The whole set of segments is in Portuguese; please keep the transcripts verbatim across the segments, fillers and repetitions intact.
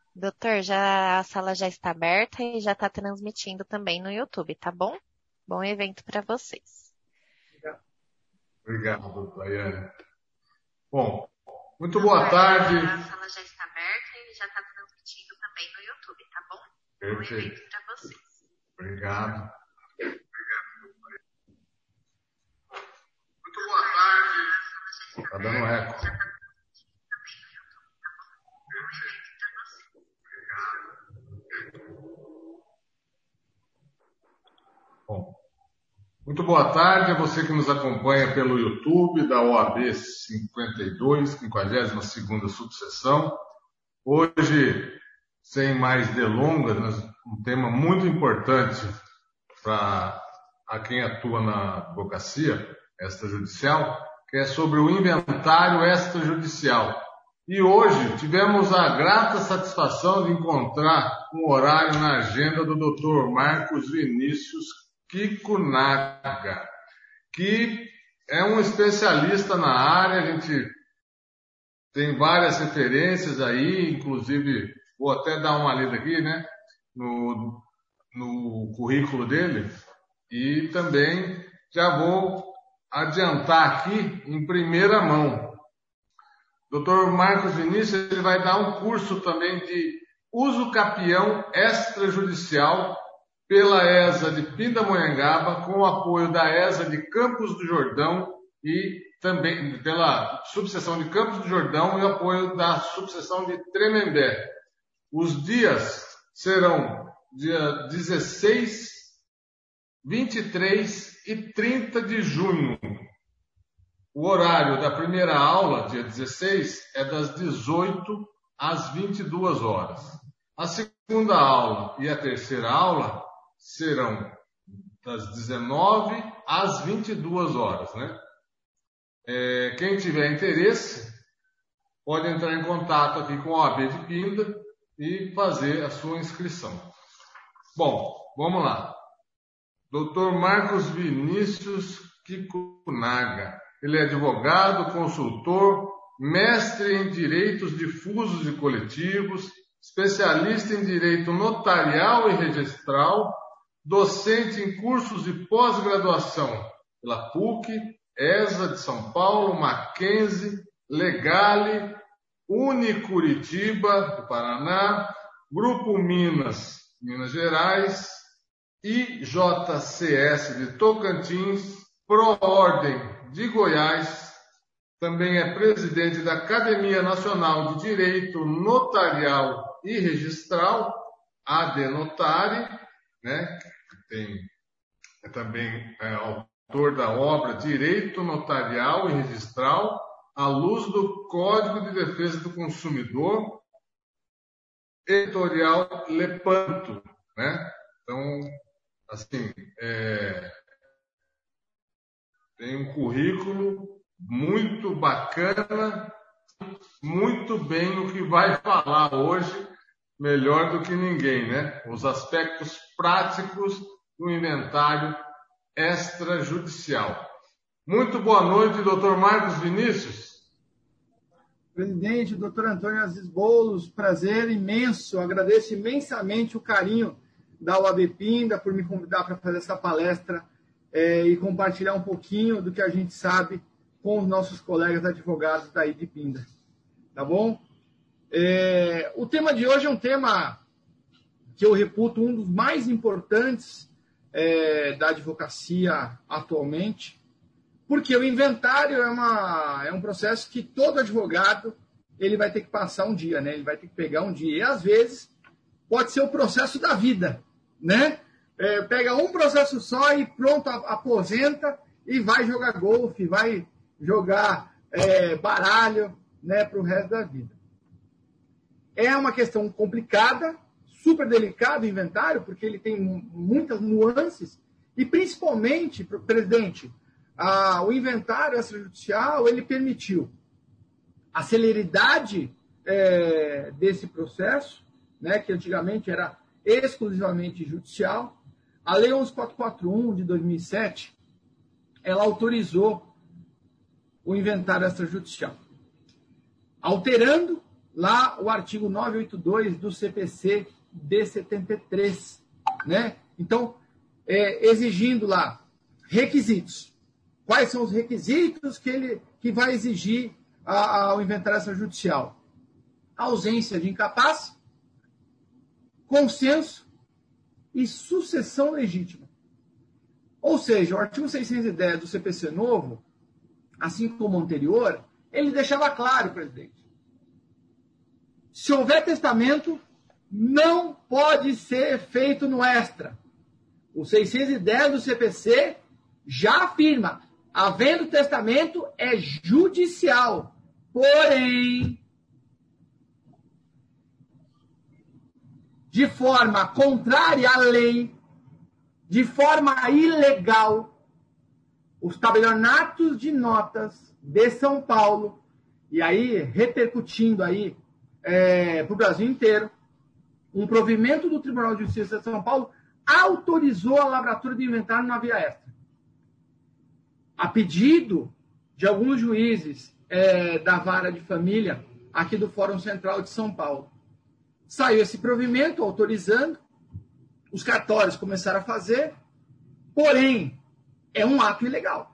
Doutor, já a sala já está aberta e já está transmitindo também no YouTube, tá bom? Bom evento para vocês. Obrigado, doutor Daiane. Bom, muito boa tarde. A sala já está aberta e já está transmitindo também no YouTube, tá bom? Perfeito. Bom evento para vocês. Obrigado. Muito boa tarde. Está dando eco. Bom, muito boa tarde a você que nos acompanha pelo YouTube da O A B cinquenta e dois, cinquagésima segunda subseção. Hoje, sem mais delongas, um tema muito importante para a quem atua na advocacia extrajudicial, que é sobre o inventário extrajudicial. E hoje tivemos a grata satisfação de encontrar um horário na agenda do doutor Marcos Vinícius Kikunaga, que é um especialista na área. A gente tem várias referências aí, inclusive vou até dar uma lida aqui, né, no, no currículo dele, e também já vou adiantar aqui em primeira mão. doutor Marcos Vinícius ele vai dar um curso também de uso capião extrajudicial pela E S A de Pindamonhangaba, com o apoio da E S A de Campos do Jordão e também pela subseção de Campos do Jordão e o apoio da subseção de Tremembé. Os dias serão dia dezesseis, vinte e três e trinta de junho. O horário da primeira aula, dia dezesseis, é das dezoito às vinte e duas horas. A segunda aula e a terceira aula serão das dezenove às vinte e duas horas, né? É, quem tiver interesse pode entrar em contato aqui com a O A B de Pinda e fazer a sua inscrição. Bom, vamos lá. doutor Marcos Vinícius Kikunaga. Ele é advogado, consultor, mestre em direitos difusos e coletivos, especialista em direito notarial e registral, docente em cursos de pós-graduação pela P U C, E S A de São Paulo, Mackenzie, Legale, Unicuritiba, do Paraná, Grupo Minas, Minas Gerais, I J C S de Tocantins, Proordem de Goiás, também é presidente da Academia Nacional de Direito Notarial e Registral, ADNotari, né? Tem, é também é, autor da obra Direito Notarial e Registral, à luz do Código de Defesa do Consumidor, editorial Lepanto, né? Então, assim, é, tem um currículo muito bacana, muito bem o que vai falar hoje, melhor do que ninguém, né? Os aspectos práticos do inventário extrajudicial. Muito boa noite, doutor Marcos Vinícius. Presidente, doutor Antônio Assis Boulos, prazer imenso, agradeço imensamente o carinho da O A B Pinda por me convidar para fazer essa palestra é, e compartilhar um pouquinho do que a gente sabe com os nossos colegas advogados daí de Pinda. Tá bom? É, o tema de hoje é um tema que eu reputo um dos mais importantes é, da advocacia atualmente, porque o inventário é, uma, é um processo que todo advogado ele vai ter que passar um dia, né? Ele vai ter que pegar um dia. E, às vezes, pode ser o processo da vida, né? É, pega um processo só e pronto, aposenta e vai jogar golfe, vai jogar é, baralho, né, para o resto da vida. É uma questão complicada, super delicada o inventário, porque ele tem muitas nuances e, principalmente, presidente, a, o inventário extrajudicial ele permitiu a celeridade é, desse processo, né, que antigamente era exclusivamente judicial. A Lei onze mil quatrocentos e quarenta e um, de dois mil e sete, ela autorizou o inventário extrajudicial, alterando lá o artigo novecentos e oitenta e dois do C P C de setenta e três, né? Então, é, exigindo lá requisitos. Quais são os requisitos que ele que vai exigir a, ao inventário extrajudicial? Ausência de incapaz, consenso e sucessão legítima. Ou seja, o artigo seiscentos e dez do C P C novo, assim como o anterior, ele deixava claro, presidente, se houver testamento, não pode ser feito no extra. O seiscentos e dez do C P C já afirma, havendo testamento, é judicial. Porém, de forma contrária à lei, de forma ilegal, os tabelionatos de notas de São Paulo, e aí repercutindo aí é, para o Brasil inteiro, um provimento do Tribunal de Justiça de São Paulo autorizou a lavratura de inventário na via extra. A pedido de alguns juízes é, da vara de família aqui do Fórum Central de São Paulo. Saiu esse provimento autorizando, os cartórios começaram a fazer, porém, é um ato ilegal.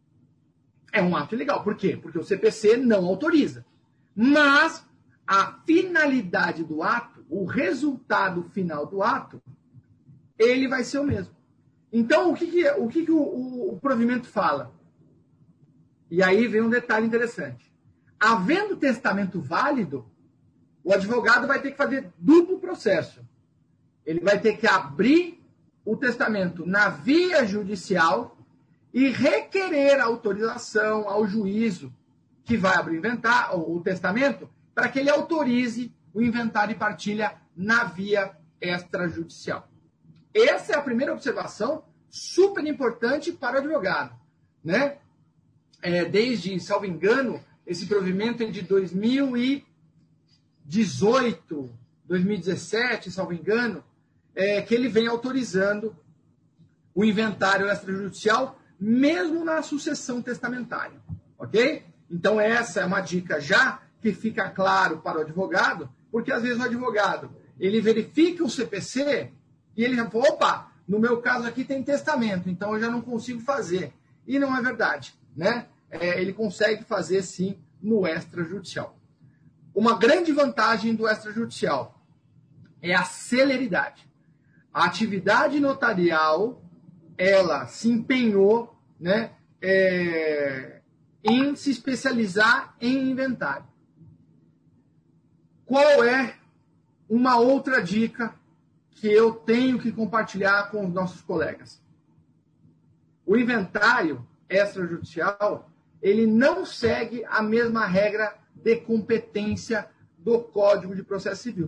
É um ato ilegal. Por quê? Porque o C P C não autoriza. Mas a finalidade do ato, o resultado final do ato, ele vai ser o mesmo. Então, o que, que, o, que, que o, o, o provimento fala? E aí vem um detalhe interessante. Havendo testamento válido, o advogado vai ter que fazer duplo processo. Ele vai ter que abrir o testamento na via judicial e requerer autorização ao juízo que vai abrir o, inventário, o testamento para que ele autorize o inventário e partilha na via extrajudicial. Essa é a primeira observação super importante para o advogado, né? É, desde, salvo engano, esse provimento é de dois mil e dezoito, dois mil e dezessete, salvo engano, é, que ele vem autorizando o inventário extrajudicial, mesmo na sucessão testamentária, ok? Então essa é uma dica já que fica claro para o advogado, porque às vezes o advogado, ele verifica o C P C e ele já fala, opa, no meu caso aqui tem testamento, então eu já não consigo fazer. E não é verdade, né? É, ele consegue fazer sim no extrajudicial. Uma grande vantagem do extrajudicial é a celeridade. A atividade notarial, ela se empenhou, né, é, em se especializar em inventário. Qual é uma outra dica que eu tenho que compartilhar com os nossos colegas? O inventário extrajudicial, ele não segue a mesma regra de competência do Código de Processo Civil.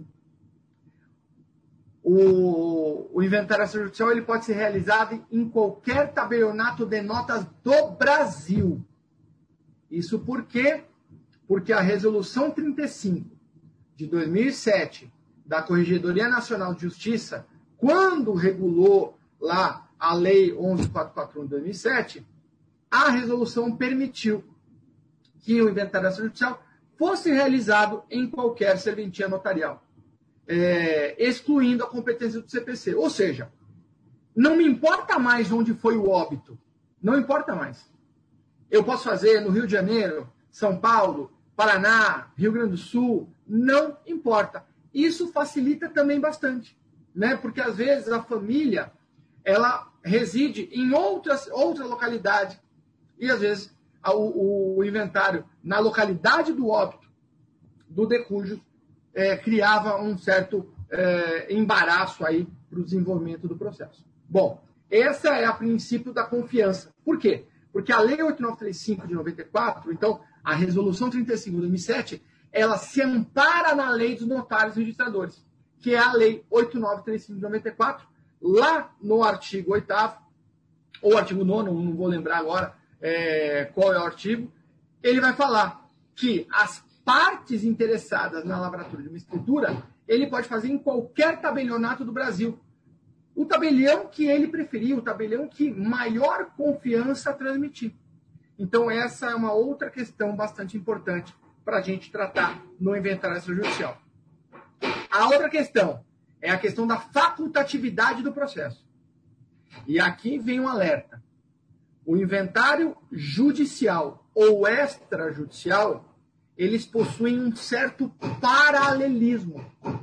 O, o inventário extrajudicial ele pode ser realizado em qualquer tabelionato de notas do Brasil. Isso por quê? Porque a Resolução trinta e cinco de dois mil e sete da Corregedoria Nacional de Justiça, quando regulou lá a Lei onze mil quatrocentos e quarenta e um de dois mil e sete, a resolução permitiu que o inventário extrajudicial fosse realizado em qualquer serventia notarial, é, excluindo a competência do C P C. Ou seja, não me importa mais onde foi o óbito, não importa mais. Eu posso fazer no Rio de Janeiro, São Paulo, Paraná, Rio Grande do Sul, não importa. Isso facilita também bastante, né? Porque às vezes a família ela reside em outras, outra localidade e às vezes o, o inventário na localidade do óbito do decújo é, criava um certo é, embaraço aí para o desenvolvimento do processo. Bom, essa é a princípio da confiança. Por quê? Porque a Lei oito mil novecentos e trinta e cinco de noventa e quatro, então a Resolução trinta e cinco de dois mil e sete, ela se ampara na Lei dos Notários e Registradores, que é a Lei oito mil novecentos e trinta e cinco de noventa e quatro, lá no artigo oitavo, ou artigo nono, não vou lembrar agora é, qual é o artigo, ele vai falar que as partes interessadas na lavratura de uma escritura, ele pode fazer em qualquer tabelionato do Brasil. O tabelião que ele preferir, o tabelião que maior confiança transmitir. Então, essa é uma outra questão bastante importante para a gente tratar no inventário extrajudicial. A outra questão é a questão da facultatividade do processo. E aqui vem um alerta. O inventário judicial ou extrajudicial, eles possuem um certo paralelismo.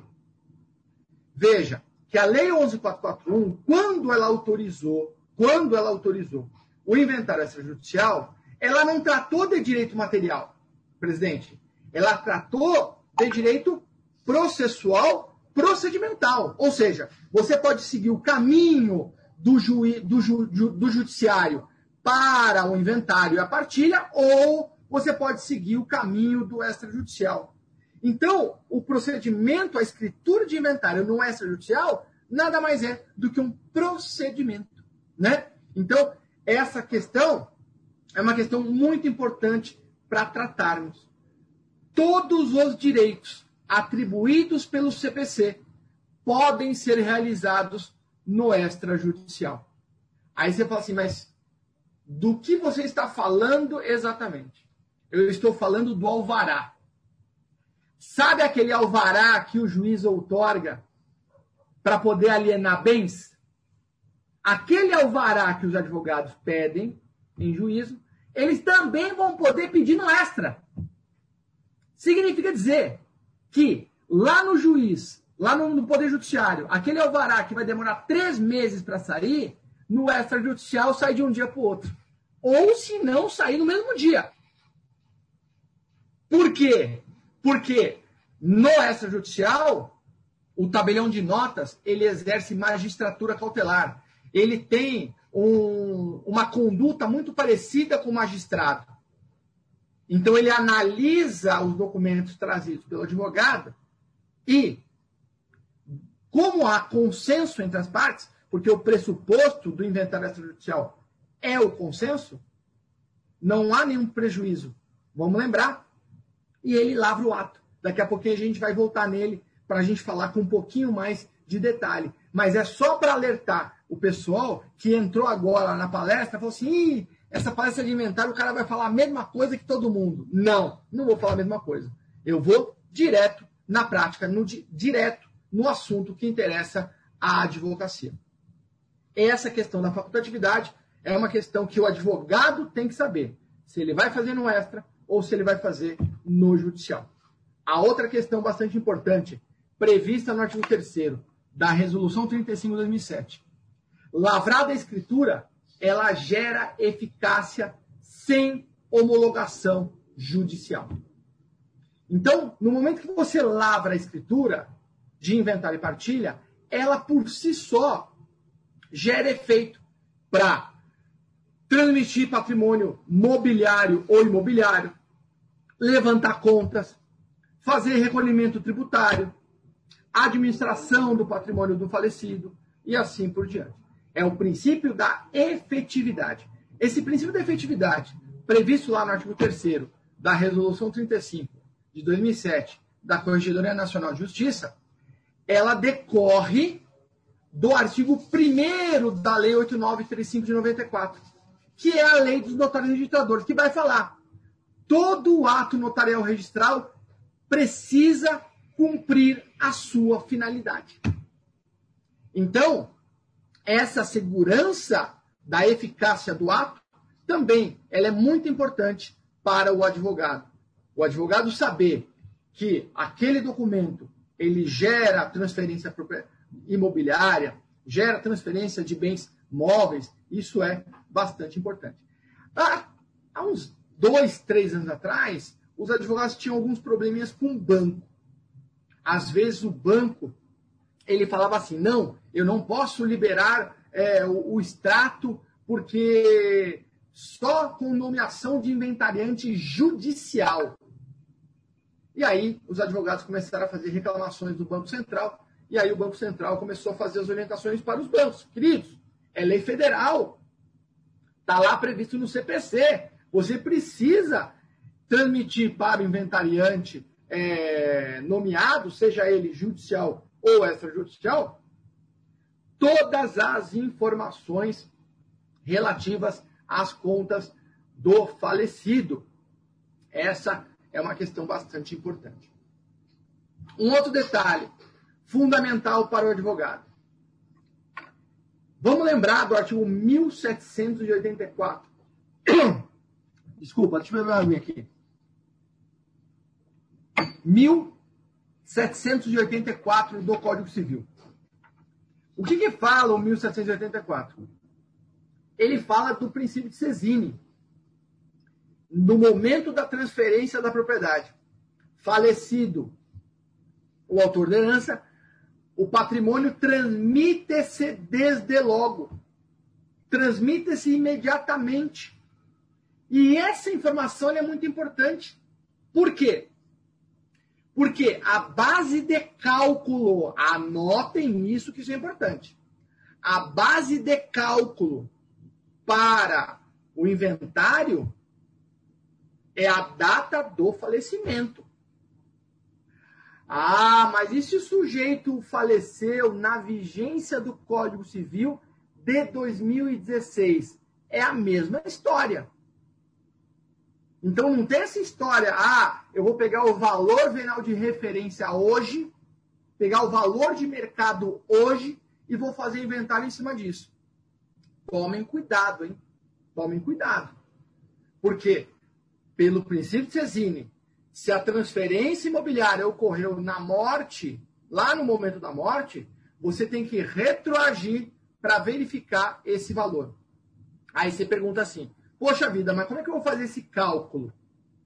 Veja que a Lei onze mil quatrocentos e quarenta e um, quando ela autorizou, quando ela autorizou o inventário extrajudicial, ela não tratou de direito material, presidente. Ela tratou de direito processual, procedimental. Ou seja, você pode seguir o caminho do, juí, do, ju, do judiciário para o inventário e a partilha, ou você pode seguir o caminho do extrajudicial. Então, o procedimento, a escritura de inventário no extrajudicial, nada mais é do que um procedimento, né? Então, essa questão é uma questão muito importante para tratarmos. Todos os direitos atribuídos pelo C P C podem ser realizados no extrajudicial. Aí você fala assim, mas do que você está falando exatamente? Eu estou falando do alvará. Sabe aquele alvará que o juiz outorga para poder alienar bens? Aquele alvará que os advogados pedem em juízo, eles também vão poder pedir no extra. Significa dizer que lá no juiz, lá no Poder Judiciário, aquele alvará que vai demorar três meses para sair, no extrajudicial sai de um dia para o outro. Ou se não, sair no mesmo dia. Por quê? Porque no extrajudicial, o tabelião de notas, ele exerce magistratura cautelar. Ele tem um, uma conduta muito parecida com o magistrado. Então, ele analisa os documentos trazidos pelo advogado e, como há consenso entre as partes, porque o pressuposto do inventário extrajudicial é o consenso, não há nenhum prejuízo. Vamos lembrar. E ele lavra o ato. Daqui a pouquinho a gente vai voltar nele para a gente falar com um pouquinho mais de detalhe. Mas é só para alertar o pessoal que entrou agora na palestra e falou assim, Ih, essa palestra de inventário, o cara vai falar a mesma coisa que todo mundo. Não, não vou falar a mesma coisa. Eu vou direto na prática, no, direto no assunto que interessa à advocacia. Essa questão da facultatividade é uma questão que o advogado tem que saber se ele vai fazer no extra ou se ele vai fazer no judicial. A outra questão bastante importante, prevista no artigo terceiro da Resolução trinta e cinco de dois mil e sete. Lavrada a escritura, ela gera eficácia sem homologação judicial. Então, no momento que você lavra a escritura de inventário e partilha, ela por si só gera efeito para transmitir patrimônio mobiliário ou imobiliário, levantar contas, fazer recolhimento tributário, administração do patrimônio do falecido e assim por diante. É o princípio da efetividade. Esse princípio da efetividade, previsto lá no artigo terceiro da Resolução trinta e cinco de dois mil e sete da Corregedoria Nacional de Justiça, ela decorre do artigo primeiro da Lei oito mil novecentos e trinta e cinco de noventa e quatro, que é a Lei dos Notários Registradores, que vai falar todo ato notarial registral precisa cumprir a sua finalidade. Então, essa segurança da eficácia do ato também ela é muito importante para o advogado. O advogado saber que aquele documento ele gera transferência imobiliária, gera transferência de bens móveis, isso é bastante importante. Há, há uns dois, três anos atrás, os advogados tinham alguns probleminhas com o banco. Às vezes o banco, ele falava assim, não, eu não posso liberar é, o, o extrato porque só com nomeação de inventariante judicial. E aí os advogados começaram a fazer reclamações do Banco Central, e aí o Banco Central começou a fazer as orientações para os bancos. Queridos, é lei federal, está lá previsto no C P C, você precisa transmitir para o inventariante é, nomeado, seja ele judicial ou extrajudicial, todas as informações relativas às contas do falecido. Essa é uma questão bastante importante. Um outro detalhe fundamental para o advogado. Vamos lembrar do artigo mil setecentos e oitenta e quatro. Desculpa, deixa eu ver a minha aqui. mil setecentos e oitenta e quatro do Código Civil. O que que fala o mil setecentos e oitenta e quatro? Ele fala do princípio de sesine. No momento da transferência da propriedade, falecido o autor da herança, o patrimônio transmite-se desde logo. Transmite-se imediatamente. E essa informação é muito importante. Por quê? Porque a base de cálculo, anotem isso que isso é importante. A base de cálculo para o inventário é a data do falecimento. Ah, mas e se o sujeito faleceu na vigência do Código Civil de dois mil e dezesseis? É a mesma história. Então não tem essa história, ah, eu vou pegar o valor venal de referência hoje, pegar o valor de mercado hoje e vou fazer inventário em cima disso. Tomem cuidado, hein? Tomem cuidado. Porque, pelo princípio de sesine, se a transferência imobiliária ocorreu na morte, lá no momento da morte, você tem que retroagir para verificar esse valor. Aí você pergunta assim, poxa vida, mas como é que eu vou fazer esse cálculo?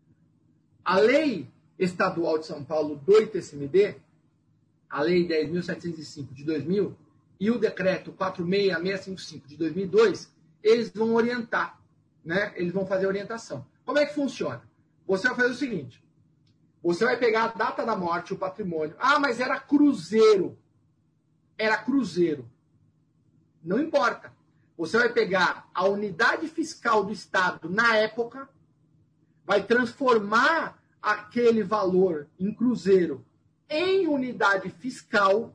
A lei estadual de São Paulo do I T C M D, a lei dez mil setecentos e cinco de dois mil e o decreto quatro seis seis seis cinco cinco de dois mil e dois, eles vão orientar, né? Eles vão fazer orientação. Como é que funciona? Você vai fazer o seguinte, você vai pegar a data da morte, o patrimônio. Ah, mas era cruzeiro. Era cruzeiro. Não importa. Você vai pegar a unidade fiscal do Estado na época, vai transformar aquele valor em cruzeiro em unidade fiscal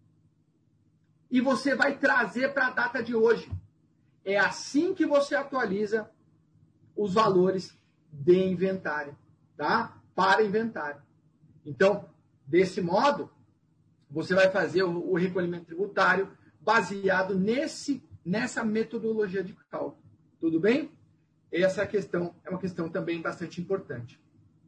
e você vai trazer para a data de hoje. É assim que você atualiza os valores de inventário, tá? Para inventário. Então, desse modo, você vai fazer o, o recolhimento tributário baseado nesse, nessa metodologia de cálculo. Tudo bem? Essa questão é uma questão também bastante importante.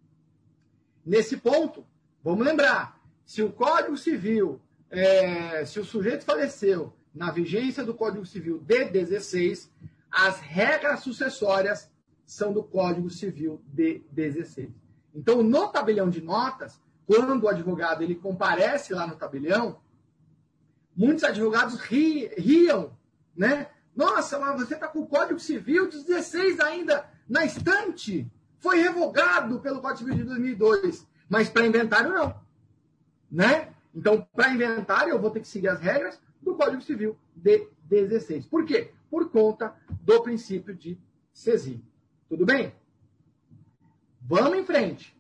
Nesse ponto, vamos lembrar, se o Código Civil, é, se o sujeito faleceu na vigência do Código Civil de dezesseis, as regras sucessórias são do Código Civil de dezesseis. Então, no tabelião de notas, quando o advogado ele comparece lá no tabelião, muitos advogados ri, riam, né? Nossa, mas você está com o Código Civil de dezesseis ainda na estante. Foi revogado pelo Código Civil de dois mil e dois, mas para inventário não, né? Então, para inventário, eu vou ter que seguir as regras do Código Civil de dezesseis. Por quê? Por conta do princípio de sesine. Tudo bem? Vamos em frente.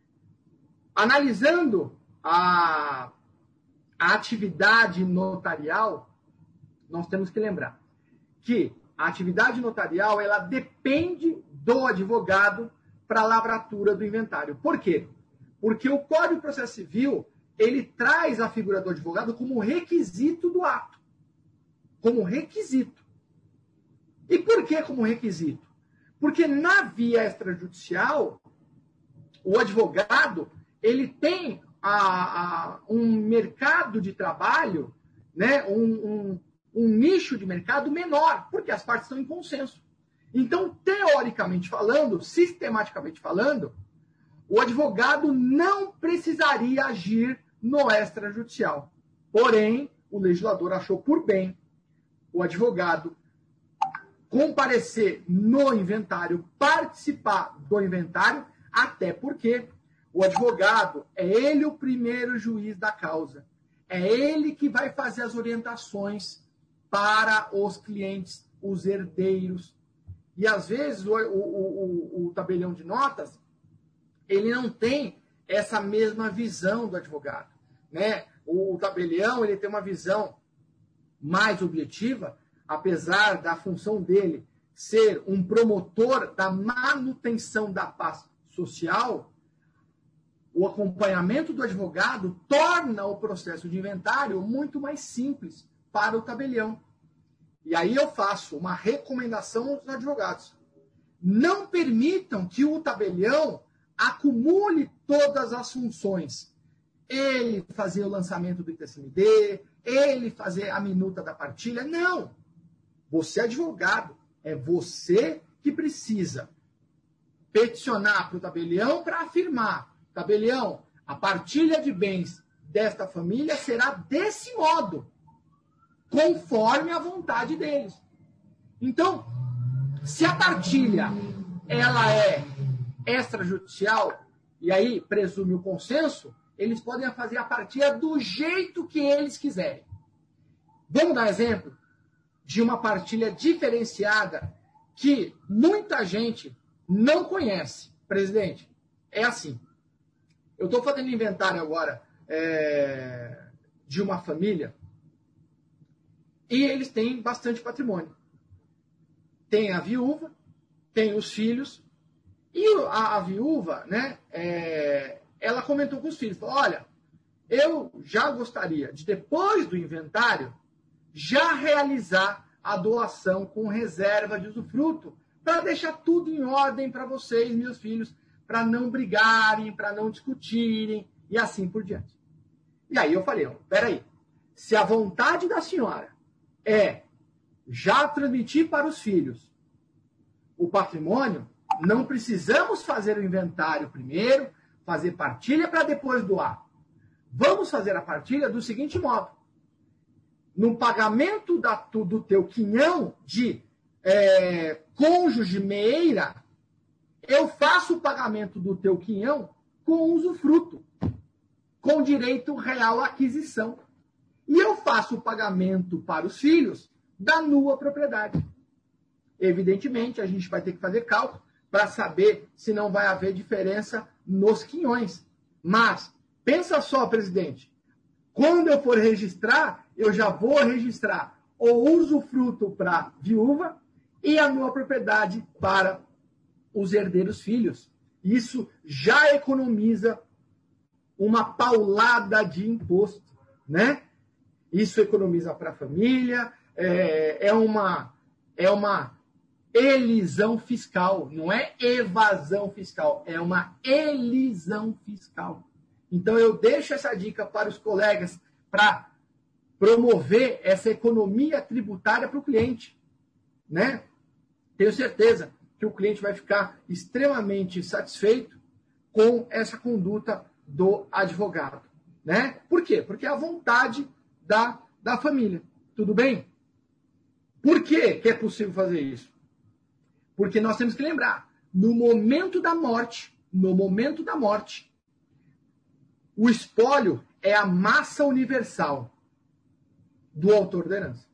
Analisando a, a atividade notarial, nós temos que lembrar que a atividade notarial ela depende do advogado para a lavratura do inventário. Por quê? Porque o Código de Processo Civil ele traz a figura do advogado como requisito do ato. Como requisito. E por que como requisito? Porque na via extrajudicial, o advogado ele tem a, a, um mercado de trabalho, né, um, um, um nicho de mercado menor, porque as partes estão em consenso. Então, teoricamente falando, sistematicamente falando, o advogado não precisaria agir no extrajudicial. Porém, o legislador achou por bem o advogado comparecer no inventário, participar do inventário, até porque o advogado é ele o primeiro juiz da causa. É ele que vai fazer as orientações para os clientes, os herdeiros. E, às vezes, o, o, o, o tabelião de notas, ele não tem essa mesma visão do advogado, né? O, o tabelião ele tem uma visão mais objetiva, apesar da função dele ser um promotor da manutenção da paz social, o acompanhamento do advogado torna o processo de inventário muito mais simples para o tabelião. E aí eu faço uma recomendação aos advogados. Não permitam que o tabelião acumule todas as funções. Ele fazer o lançamento do I T C M D, ele fazer a minuta da partilha. Não! Você é advogado. É você que precisa peticionar para o tabelião para afirmar: tabelião, a partilha de bens desta família será desse modo, conforme a vontade deles. Então, se a partilha ela é extrajudicial, e aí presume o consenso, eles podem fazer a partilha do jeito que eles quiserem. Vamos dar exemplo de uma partilha diferenciada que muita gente não conhece. Presidente, é assim. Eu estou fazendo inventário agora é, de uma família e eles têm bastante patrimônio. Tem a viúva, tem os filhos, e a, a viúva, né, é, ela comentou com os filhos, falou, olha, eu já gostaria de, depois do inventário, já realizar a doação com reserva de usufruto, para deixar tudo em ordem para vocês, meus filhos, para não brigarem, para não discutirem, e assim por diante. E aí eu falei, ó, peraí, se a vontade da senhora é já transmitir para os filhos o patrimônio, não precisamos fazer o inventário primeiro, fazer partilha para depois doar. Vamos fazer a partilha do seguinte modo. No pagamento da, do teu quinhão de é, cônjuge meira, eu faço o pagamento do teu quinhão com usufruto, com direito real à aquisição. E eu faço o pagamento para os filhos da nua propriedade. Evidentemente, a gente vai ter que fazer cálculo para saber se não vai haver diferença nos quinhões. Mas, pensa só, presidente, quando eu for registrar, eu já vou registrar o usufruto para viúva e a nua propriedade para os herdeiros filhos. Isso já economiza uma paulada de imposto, né? Isso economiza para a família, é, é, uma, é uma elisão fiscal, não é evasão fiscal, é uma elisão fiscal. Então eu deixo essa dica para os colegas para promover essa economia tributária para o cliente, né? Tenho certeza que o cliente vai ficar extremamente satisfeito com essa conduta do advogado, né? Por quê? Porque é a vontade da, da família. Tudo bem? Por que que é possível fazer isso? Porque nós temos que lembrar, no momento da morte, no momento da morte, o espólio é a massa universal do autor da herança.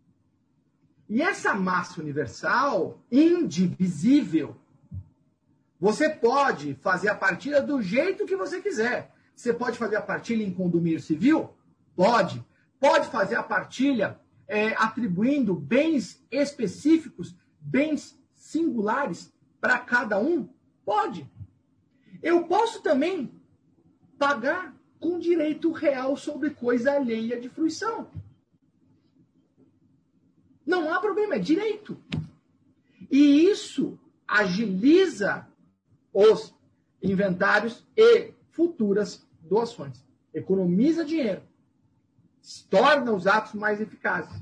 E essa massa universal, indivisível, você pode fazer a partilha do jeito que você quiser. Você pode fazer a partilha em condomínio civil? Pode. Pode fazer a partilha é, atribuindo bens específicos, bens singulares para cada um? Pode. Eu posso também pagar com direito real sobre coisa alheia de fruição. Não há problema, é direito. E isso agiliza os inventários e futuras doações. Economiza dinheiro. Torna os atos mais eficazes.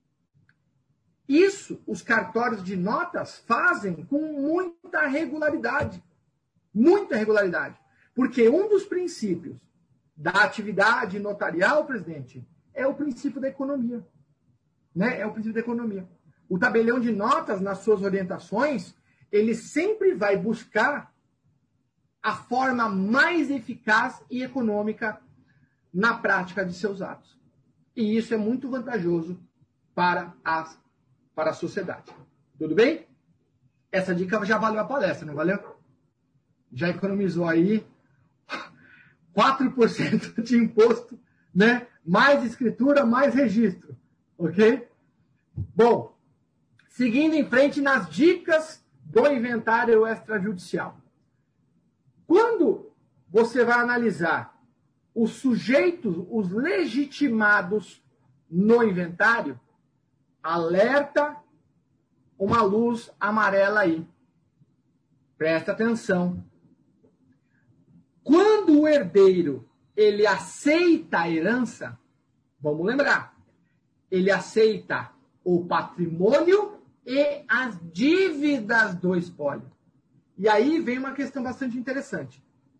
Isso os cartórios de notas fazem com muita regularidade. Muita regularidade. Porque um dos princípios da atividade notarial, presidente, é o princípio da economia. Né? É o princípio da economia. O tabelião de notas, nas suas orientações, ele sempre vai buscar a forma mais eficaz e econômica na prática de seus atos. E isso é muito vantajoso para, as, para a sociedade. Tudo bem? Essa dica já valeu a palestra, não valeu? Já economizou aí quatro por cento de imposto, né? Mais escritura, mais registro. Ok? Bom, seguindo em frente nas dicas do inventário extrajudicial. Quando você vai analisar os sujeitos, os legitimados no inventário, alerta uma luz amarela aí. Presta atenção. Quando o herdeiro ele aceita a herança, vamos lembrar, ele aceita o patrimônio e as dívidas do espólio. E aí vem uma questão bastante interessante.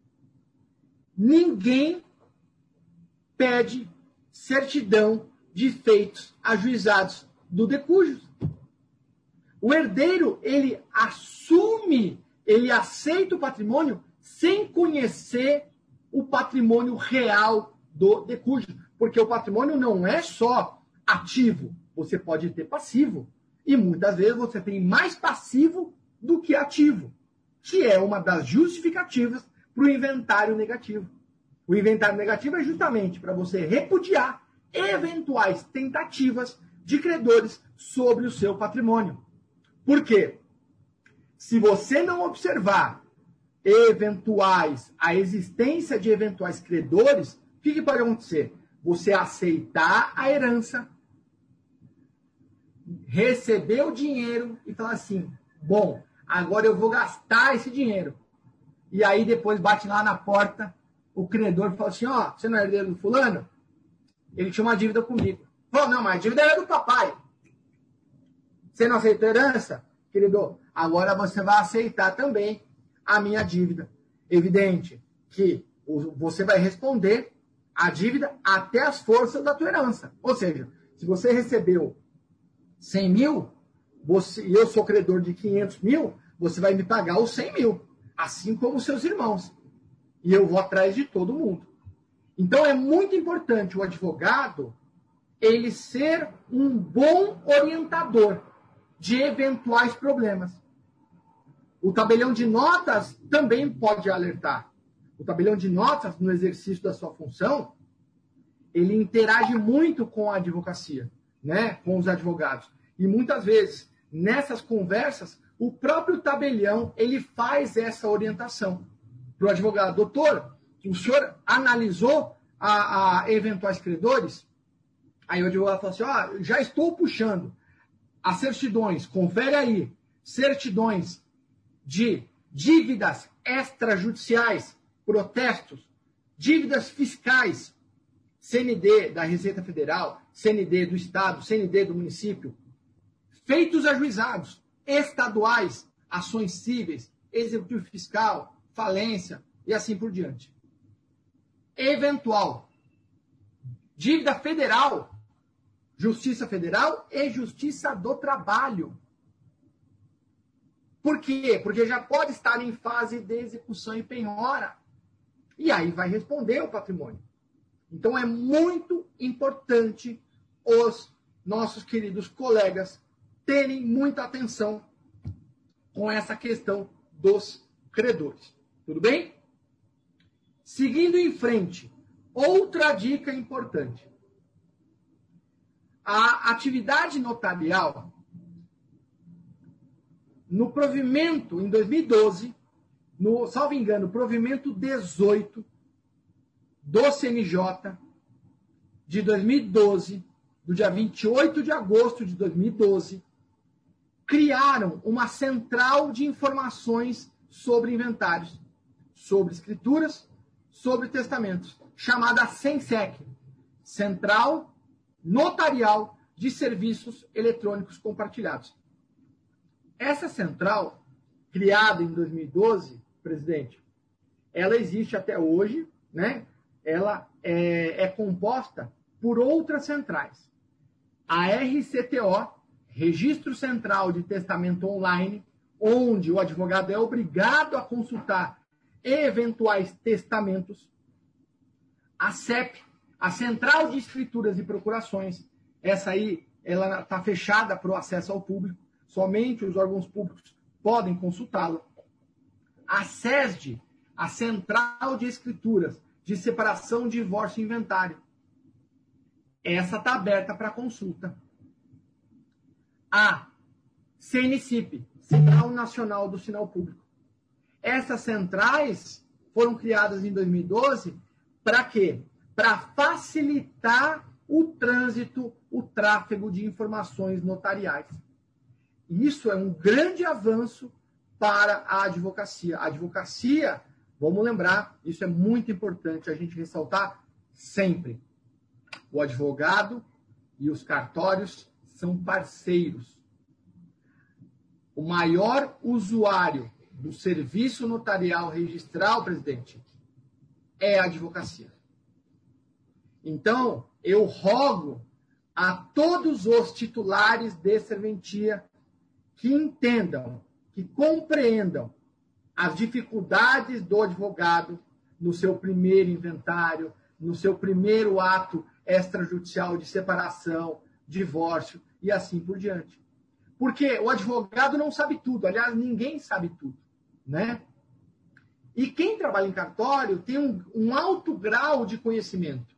Ninguém pede certidão de feitos ajuizados do decújio. O herdeiro, ele assume, ele aceita o patrimônio sem conhecer o patrimônio real do decújio. Porque o patrimônio não é só ativo, você pode ter passivo. E muitas vezes você tem mais passivo do que ativo, que é uma das justificativas para o inventário negativo. O inventário negativo é justamente para você repudiar eventuais tentativas de credores sobre o seu patrimônio. Por quê? Se você não observar eventuais, a existência de eventuais credores, o que, que pode acontecer? Você aceitar a herança, receber o dinheiro e falar assim, bom, agora eu vou gastar esse dinheiro. E aí depois bate lá na porta o credor e fala assim, ó, oh, você não é herdeiro do fulano? Ele tinha uma dívida comigo. Pô, não, mas a dívida era do papai. Você não aceitou herança? Querido, agora você vai aceitar também a minha dívida. Evidente que você vai responder a dívida até as forças da tua herança. Ou seja, se você recebeu cem mil, você, e eu sou credor de quinhentos mil, você vai me pagar os cem mil, assim como os seus irmãos. E eu vou atrás de todo mundo. Então, é muito importante o advogado ele ser um bom orientador de eventuais problemas. O tabelião de notas também pode alertar. O tabelião de notas, no exercício da sua função, ele interage muito com a advocacia, né? Com os advogados. E muitas vezes, nessas conversas, o próprio tabelião ele faz essa orientação para o advogado. Doutor, o senhor analisou a, a eventuais credores? Aí o advogado fala assim, ó, já estou puxando as certidões, confere aí, certidões de dívidas extrajudiciais, protestos, dívidas fiscais, C N D da Receita Federal, C N D do Estado, C N D do município, feitos ajuizados, estaduais, ações cíveis, executivo fiscal, falência e assim por diante. Eventual dívida federal, Justiça Federal e Justiça do Trabalho. Por quê? Porque já pode estar em fase de execução e penhora. E aí vai responder o patrimônio. Então é muito importante os nossos queridos colegas terem muita atenção com essa questão dos credores. Tudo bem? Seguindo em frente, outra dica importante. A atividade notarial, no provimento, em dois mil e doze, no, salvo engano, provimento dezoito do C N J de dois mil e doze, do dia vinte e oito de agosto de dois mil e doze, criaram uma central de informações sobre inventários, sobre escrituras, sobre testamentos, chamada SENSEC, Central Notarial de Serviços Eletrônicos Compartilhados. Essa central, criada em dois mil e doze, presidente, ela existe até hoje, né? Ela é, é composta por outras centrais. A R C T O, Registro Central de Testamento Online, onde o advogado é obrigado a consultar eventuais testamentos. A C E P, a Central de Escrituras e Procurações, essa aí ela está fechada para o acesso ao público, somente os órgãos públicos podem consultá-la. A S E S D, a Central de Escrituras de Separação, Divórcio e Inventário. Essa está aberta para consulta. A C N C I P, Central Nacional do Sinal Público. Essas centrais foram criadas em dois mil e doze para quê? Para facilitar o trânsito, o tráfego de informações notariais. Isso é um grande avanço para a advocacia. A advocacia, vamos lembrar, isso é muito importante a gente ressaltar sempre. O advogado e os cartórios são parceiros. O maior usuário do serviço notarial registral, presidente, é a advocacia. Então, eu rogo a todos os titulares de serventia que entendam, que compreendam as dificuldades do advogado no seu primeiro inventário, no seu primeiro ato extrajudicial de separação, divórcio e assim por diante. Porque o advogado não sabe tudo, aliás, ninguém sabe tudo, né? E quem trabalha em cartório tem um, um alto grau de conhecimento.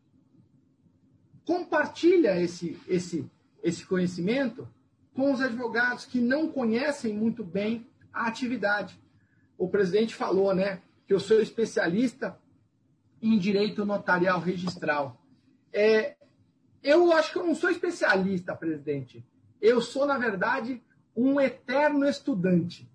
Compartilha esse, esse, esse conhecimento com os advogados que não conhecem muito bem a atividade. O presidente falou, né, que eu sou especialista em direito notarial registral. É, eu acho que eu não sou especialista, presidente. Eu sou, na verdade, um eterno estudante.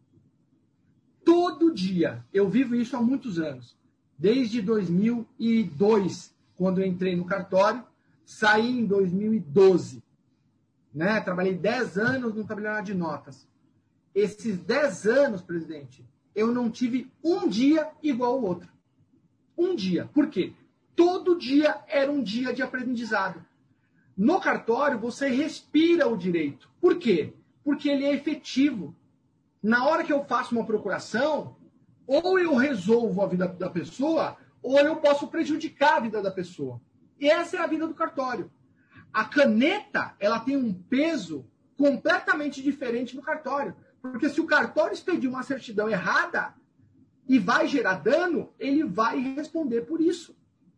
Todo dia, eu vivo isso há muitos anos. Desde dois mil e dois, quando eu entrei no cartório, saí em dois mil e doze. Né? Trabalhei dez anos no tabelionato de notas. Esses dez anos, presidente, eu não tive um dia igual ao outro. Um dia. Por quê? Todo dia era um dia de aprendizado. No cartório, você respira o direito. Por quê? Porque ele é efetivo. Na hora que eu faço uma procuração, ou eu resolvo a vida da pessoa, ou eu posso prejudicar a vida da pessoa. E essa é a vida do cartório. A caneta, ela tem um peso completamente diferente no cartório. Porque se o cartório expedir uma certidão errada e vai gerar dano, ele vai responder por isso.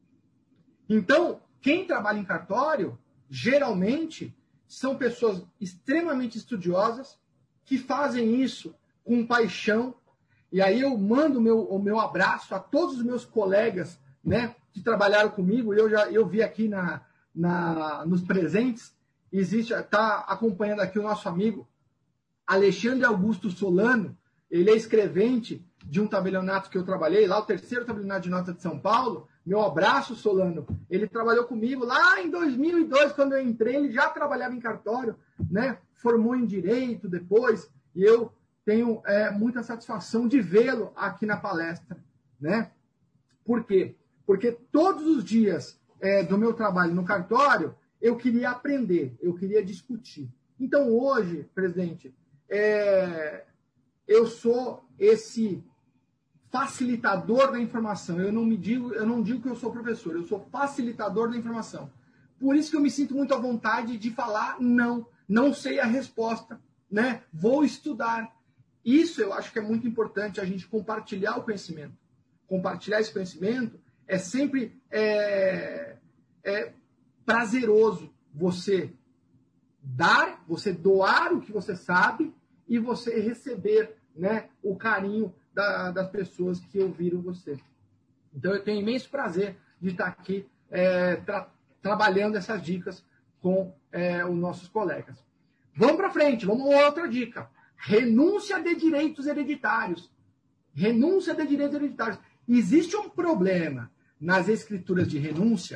Então, quem trabalha em cartório, geralmente, são pessoas extremamente estudiosas que fazem isso com paixão. E aí eu mando o meu, o meu abraço a todos os meus colegas, né, que trabalharam comigo. Eu já eu vi aqui na, na, nos presentes, existe, está acompanhando aqui o nosso amigo Alexandre Augusto Solano. Ele é escrevente de um tabelionato que eu trabalhei, lá o terceiro tabelionato de nota de São Paulo. Meu abraço, Solano. Ele trabalhou comigo lá em dois mil e dois, quando eu entrei, ele já trabalhava em cartório, né? Formou em Direito depois, e eu tenho é, muita satisfação de vê-lo aqui na palestra, né? Por quê? Porque todos os dias é, do meu trabalho no cartório, eu queria aprender, eu queria discutir. Então, hoje, presidente, é, eu sou esse facilitador da informação. Eu não me digo, eu não digo que eu sou professor, eu sou facilitador da informação. Por isso que eu me sinto muito à vontade de falar não, não sei a resposta, né? Vou estudar. Isso eu acho que é muito importante, a gente compartilhar o conhecimento. Compartilhar esse conhecimento é sempre é, é prazeroso você dar, você doar o que você sabe e você receber, né, o carinho da, das pessoas que ouviram você. Então eu tenho imenso prazer de estar aqui é, tra trabalhando essas dicas com é, os nossos colegas. Vamos para frente, vamos a outra dica. Renúncia de direitos hereditários. Renúncia de direitos hereditários. Existe um problema nas escrituras de renúncia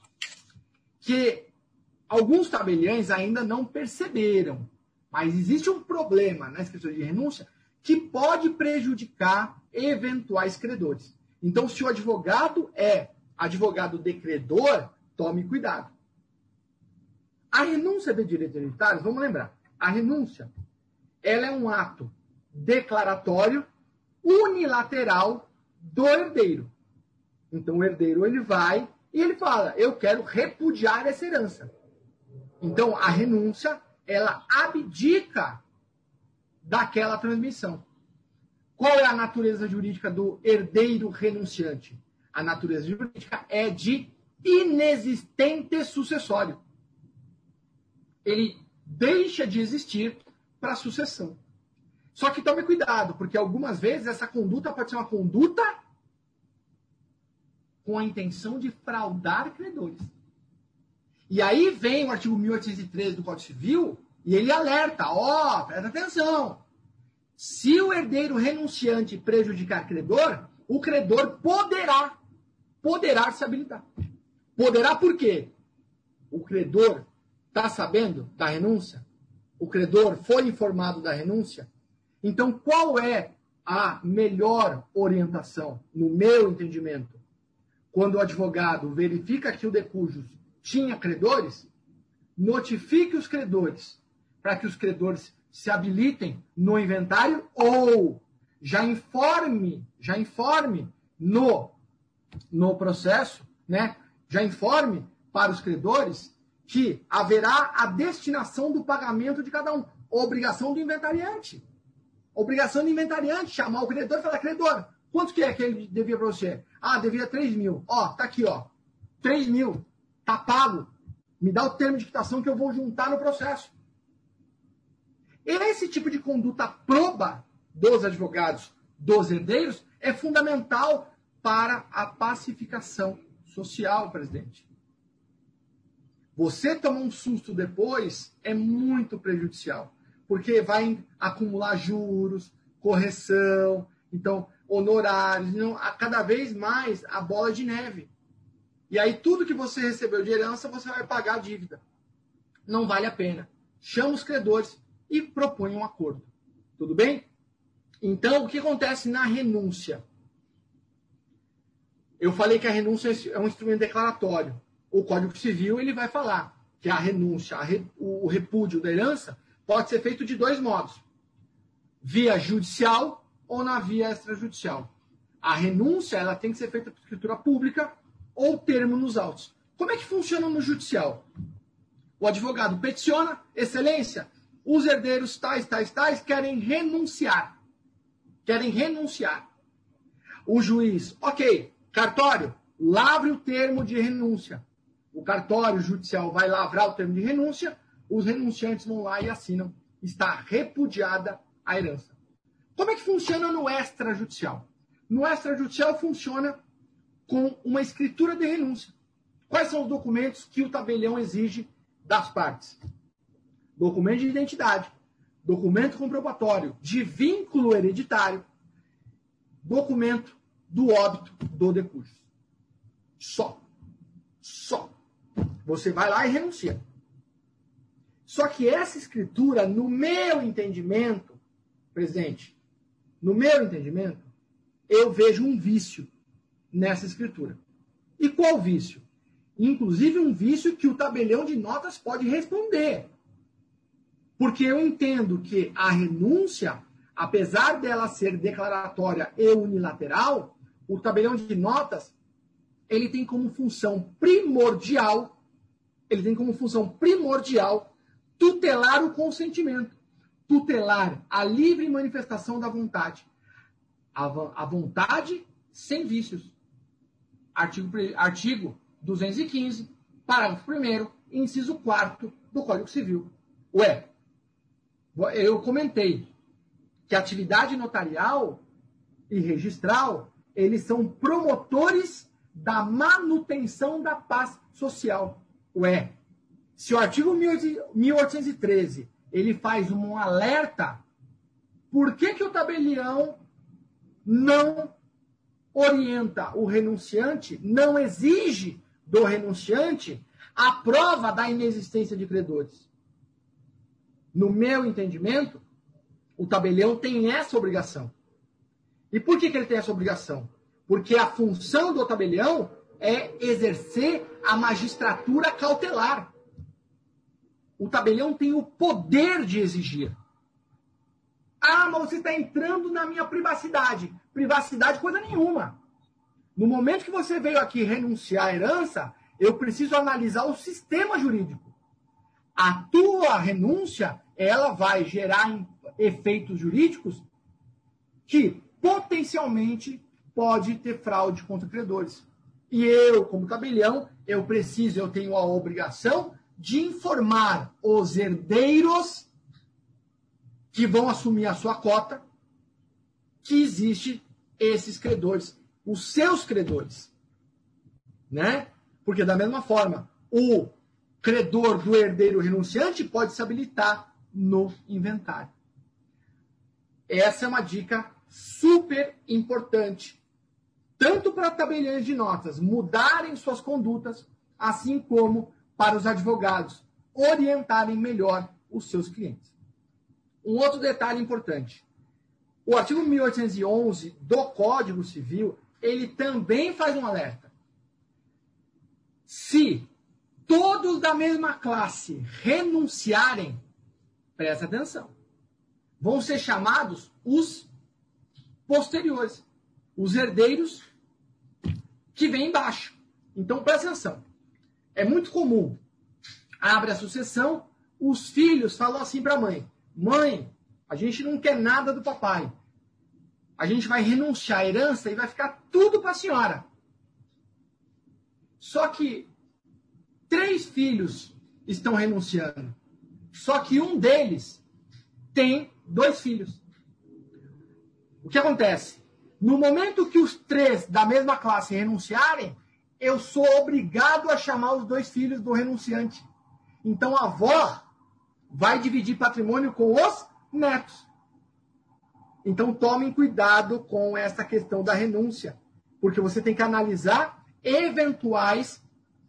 que alguns tabeliães ainda não perceberam. Mas existe um problema na escritura de renúncia que pode prejudicar eventuais credores. Então, se o advogado é advogado de credor, tome cuidado. A renúncia de direitos hereditários, vamos lembrar, a renúncia, ela é um ato declaratório unilateral do herdeiro. Então, o herdeiro ele vai e ele fala, eu quero repudiar essa herança. Então, a renúncia, ela abdica daquela transmissão. Qual é a natureza jurídica do herdeiro renunciante? A natureza jurídica é de inexistente sucessório. Ele deixa de existir para a sucessão. Só que tome cuidado, porque algumas vezes essa conduta pode ser uma conduta com a intenção de fraudar credores. E aí vem o artigo mil oitocentos e treze do Código Civil e ele alerta, ó, oh, presta atenção. Se o herdeiro renunciante prejudicar credor, o credor poderá, poderá se habilitar. Poderá por quê? O credor está sabendo da renúncia? O credor foi informado da renúncia? Então, qual é a melhor orientação, no meu entendimento? Quando o advogado verifica que o decujus tinha credores, notifique os credores, para que os credores se habilitem no inventário ou já informe, já informe no, no processo, né? Já informe para os credores que haverá a destinação do pagamento de cada um. Obrigação do inventariante. Obrigação do inventariante, chamar o credor e falar, credor, quanto que é que ele devia para você? Ah, devia três mil. Ó, tá aqui, ó. três mil. Tá pago. Me dá o termo de quitação que eu vou juntar no processo. Esse tipo de conduta proba dos advogados, dos herdeiros, é fundamental para a pacificação social, presidente. Você tomar um susto depois é muito prejudicial, porque vai acumular juros, correção, então honorários, não, a cada vez mais a bola de neve. E aí tudo que você recebeu de herança, você vai pagar a dívida. Não vale a pena. Chama os credores e propõe um acordo. Tudo bem? Então, o que acontece na renúncia? Eu falei que a renúncia é um instrumento declaratório. O Código Civil ele vai falar que a renúncia, a re, o repúdio da herança, pode ser feito de dois modos. Via judicial ou na via extrajudicial. A renúncia ela tem que ser feita por escritura pública ou termo nos autos. Como é que funciona no judicial? O advogado peticiona, excelência, os herdeiros tais, tais, tais querem renunciar. Querem renunciar. O juiz, ok, cartório, lavre o termo de renúncia. O cartório judicial vai lavrar o termo de renúncia, os renunciantes vão lá e assinam. Está repudiada a herança. Como é que funciona no extrajudicial? No extrajudicial funciona com uma escritura de renúncia. Quais são os documentos que o tabelião exige das partes? Documento de identidade, documento comprobatório de vínculo hereditário, documento do óbito do decujus. Só. Só. Você vai lá e renuncia. Só que essa escritura, no meu entendimento, presidente, no meu entendimento, eu vejo um vício nessa escritura. E qual vício? Inclusive um vício que o tabelião de notas pode responder. Porque eu entendo que a renúncia, apesar dela ser declaratória e unilateral, o tabelião de notas, ele tem como função primordial, ele tem como função primordial tutelar o consentimento, tutelar a livre manifestação da vontade. A, a vontade sem vícios. Artigo, artigo duzentos e quinze, parágrafo primeiro, inciso quarto do Código Civil. Ué, eu comentei que a atividade notarial e registral, eles são promotores da manutenção da paz social. Ué, se o artigo mil oitocentos e treze ele faz um alerta, por que que o tabelião não orienta o renunciante, não exige do renunciante a prova da inexistência de credores? No meu entendimento, o tabelião tem essa obrigação. E por que que ele tem essa obrigação? Porque a função do tabelião é exercer a magistratura cautelar. O tabelião tem o poder de exigir. Ah, mas você está entrando na minha privacidade. Privacidade, coisa nenhuma. No momento que você veio aqui renunciar à herança, eu preciso analisar o sistema jurídico. A tua renúncia, ela vai gerar efeitos jurídicos que potencialmente pode ter fraude contra credores. E eu, como tabelião, eu preciso, eu tenho a obrigação de informar os herdeiros que vão assumir a sua cota que existe esses credores, os seus credores. né? Porque, da mesma forma, o credor do herdeiro renunciante pode se habilitar no inventário. Essa é uma dica super importante, tanto para tabeliões de notas mudarem suas condutas, assim como para os advogados orientarem melhor os seus clientes. Um outro detalhe importante. O artigo mil oitocentos e onze do Código Civil, ele também faz um alerta. Se todos da mesma classe renunciarem, presta atenção, vão ser chamados os posteriores, os herdeiros que vêm embaixo. Então, presta atenção. É muito comum, abre a sucessão, os filhos falam assim para a mãe, mãe, a gente não quer nada do papai. A gente vai renunciar à herança e vai ficar tudo para a senhora. Só que três filhos estão renunciando. Só que um deles tem dois filhos. O que acontece? No momento que os três da mesma classe renunciarem, eu sou obrigado a chamar os dois filhos do renunciante. Então a avó vai dividir patrimônio com os netos. Então tomem cuidado com essa questão da renúncia, porque você tem que analisar eventuais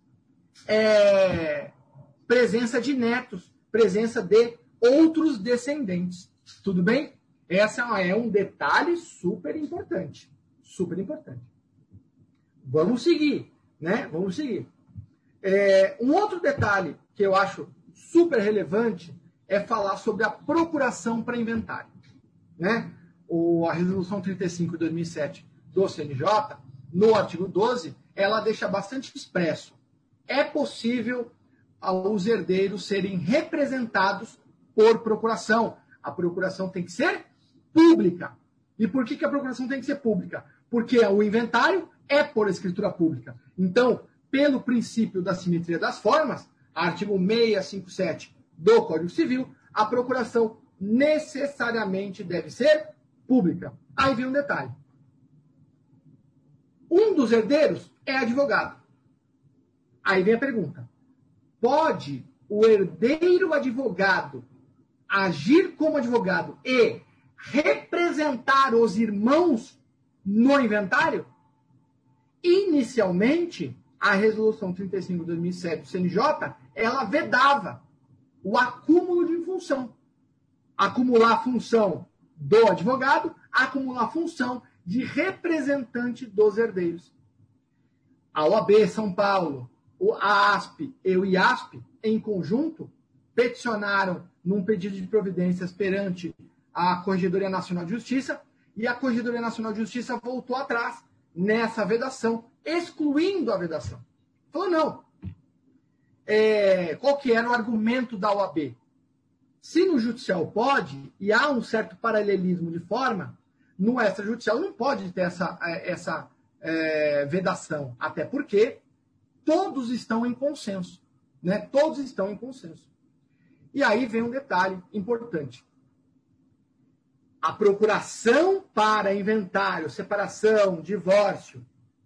é, presença de netos, presença de outros descendentes. Tudo bem? Essa é um detalhe super importante. Super importante. Vamos seguir, né? Vamos seguir. É, um outro detalhe que eu acho super relevante é falar sobre a procuração para inventário, né? O, a resolução trinta e cinco de dois mil e sete do C N J, no artigo doze, ela deixa bastante expresso. É possível os herdeiros serem representados por procuração. A procuração tem que ser pública. E por que, que a procuração tem que ser pública? Porque o inventário é por escritura pública. Então, pelo princípio da simetria das formas, artigo seiscentos e cinquenta e sete do Código Civil, a procuração necessariamente deve ser pública. Aí vem um detalhe. Um dos herdeiros é advogado. Aí vem a pergunta. Pode o herdeiro advogado agir como advogado e representar os irmãos no inventário? Inicialmente, a resolução trinta e cinco de dois mil e sete do C N J, ela vedava o acúmulo de função. Acumular a função do advogado, acumular a função de representante dos herdeiros. A O A B São Paulo, a ASP e o IASP, em conjunto, peticionaram num pedido de providências perante a Corregedoria Nacional de Justiça, e a Corregedoria Nacional de Justiça voltou atrás nessa vedação, excluindo a vedação. Falou, não. É, qual que era o argumento da O A B? Se no judicial pode, e há um certo paralelismo de forma, no extrajudicial não pode ter essa, essa é, vedação, até porque todos estão em consenso. Né? Todos estão em consenso. E aí vem um detalhe importante. A procuração para inventário, separação, divórcio,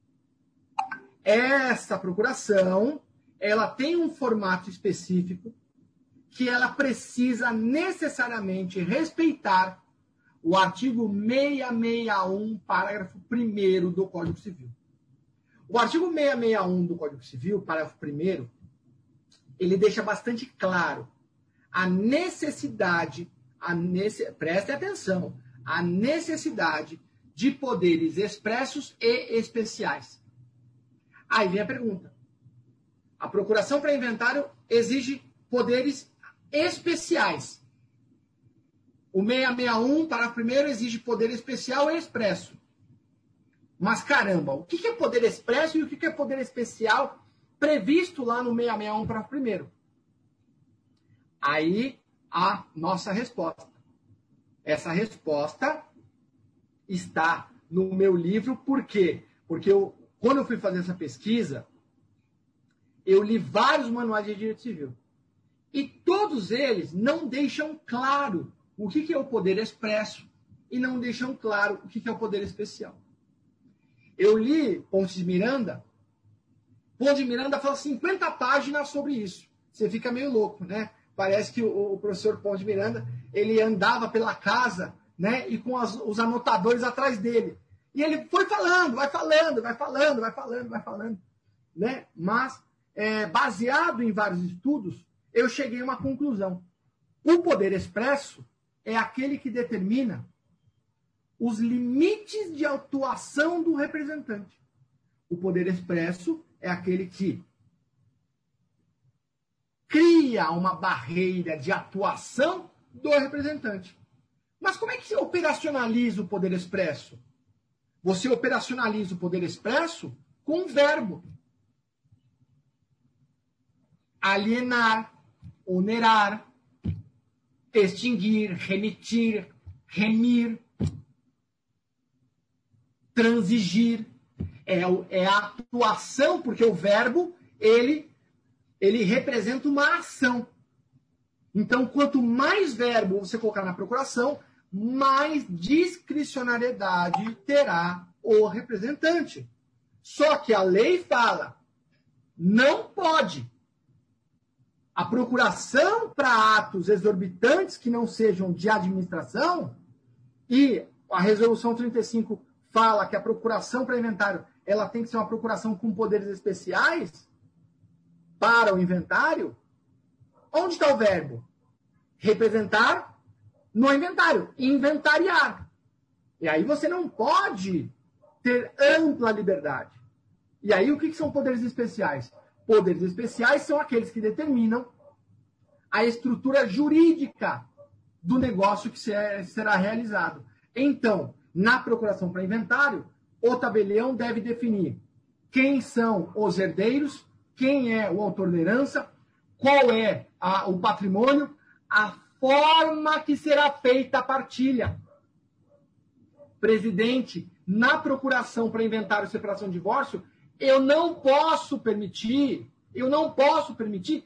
essa procuração, ela tem um formato específico que ela precisa necessariamente respeitar o artigo seiscentos e sessenta e um, parágrafo primeiro do Código Civil. O artigo seiscentos e sessenta e um do Código Civil, parágrafo primeiro, ele deixa bastante claro a necessidade, a nesse, preste atenção, a necessidade de poderes expressos e especiais. Aí vem a pergunta. A procuração para inventário exige poderes especiais. O seiscentos e sessenta e um, parágrafo primeiro, exige poder especial e expresso. Mas, caramba, o que é poder expresso e o que é poder especial previsto lá no seiscentos e sessenta e um, parágrafo primeiro? Aí, a nossa resposta. Essa resposta está no meu livro, por quê? Porque eu, quando eu fui fazer essa pesquisa, eu li vários manuais de direito civil. E todos eles não deixam claro o que é o poder expresso e não deixam claro o que é o poder especial. Eu li Pontes de Miranda Pão de Miranda fala cinquenta páginas sobre isso. Você fica meio louco, né? Parece que o, o professor Pão de Miranda, ele andava pela casa, né? E com as, os anotadores atrás dele. E ele foi falando, vai falando, vai falando, vai falando, vai falando, né? Mas, é, baseado em vários estudos, eu cheguei a uma conclusão. O poder expresso é aquele que determina os limites de atuação do representante. O poder expresso é aquele que cria uma barreira de atuação do representante. Mas como é que você operacionaliza o poder expresso? Você operacionaliza o poder expresso com um verbo. Alienar, onerar, extinguir, remitir, remir, transigir. É, é a atuação, porque o verbo, ele, ele representa uma ação. Então, quanto mais verbo você colocar na procuração, mais discricionariedade terá o representante. Só que a lei fala, não pode. A procuração para atos exorbitantes que não sejam de administração, e a resolução trinta e cinco fala que a procuração para inventário ela tem que ser uma procuração com poderes especiais para o inventário. Onde está o verbo? Representar no inventário. Inventariar. E aí você não pode ter ampla liberdade. E aí o que são poderes especiais? Poderes especiais são aqueles que determinam a estrutura jurídica do negócio que será realizado. Então, na procuração para inventário, o tabelião deve definir quem são os herdeiros, quem é o autor da herança, qual é a, o patrimônio, a forma que será feita a partilha. Presidente, na procuração para inventário, separação e divórcio, eu não posso permitir, eu não posso permitir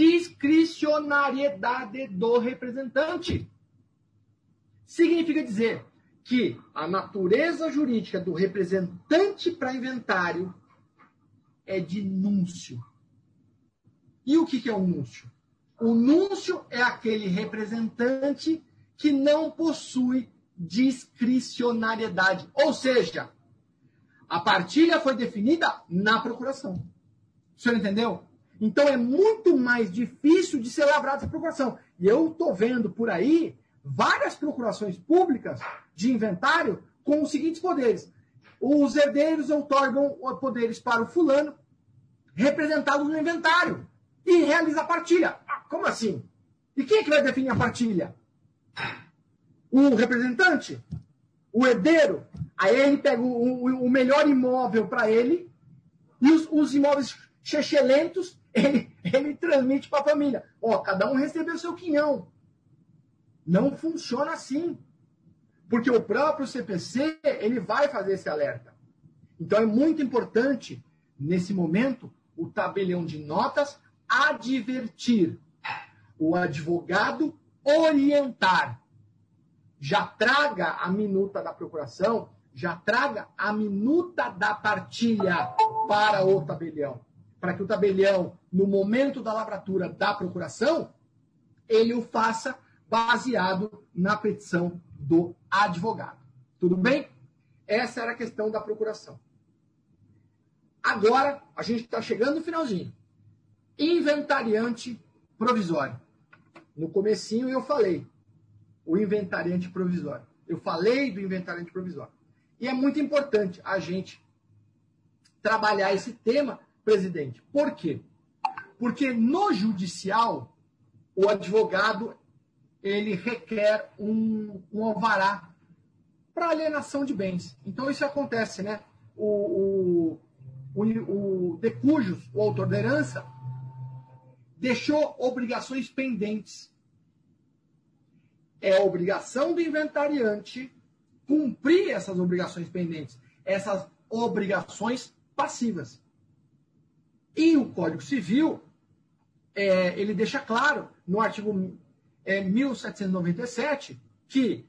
discricionariedade do representante. Significa dizer que a natureza jurídica do representante para inventário é de núncio. E o que é um núncio? O núncio é aquele representante que não possui discricionariedade. Ou seja, a partilha foi definida na procuração. O senhor entendeu? Então é muito mais difícil de ser lavrada essa procuração. E eu estou vendo por aí várias procurações públicas de inventário com os seguintes poderes. Os herdeiros outorgam poderes para o fulano, representados no inventário, e realiza a partilha. Ah, como assim? E quem é que vai definir a partilha? O representante? O herdeiro? Aí ele pega o, o, o melhor imóvel para ele, e os, os imóveis chechelentos, ele, ele transmite para a família. Ó, cada um recebeu seu quinhão. Não funciona assim. Porque o próprio C P C, ele vai fazer esse alerta. Então é muito importante, nesse momento, o tabelião de notas advertir, o advogado orientar. Já traga a minuta da procuração, já traga a minuta da partilha para o tabelião. Para que o tabelião, no momento da lavratura da procuração, ele o faça baseado na petição do advogado. Tudo bem? Essa era a questão da procuração. Agora, a gente está chegando no finalzinho. Inventariante provisório. No comecinho eu falei o inventariante provisório. Eu falei do inventariante provisório. E é muito importante a gente trabalhar esse tema, presidente. Por quê? Porque no judicial, o advogado ele requer um, um alvará para alienação de bens. Então isso acontece, né? O, o, o, o de cujos, o autor da herança, deixou obrigações pendentes. É a obrigação do inventariante cumprir essas obrigações pendentes, essas obrigações passivas. E o Código Civil, é, ele deixa claro, no artigo é, mil setecentos e noventa e sete, que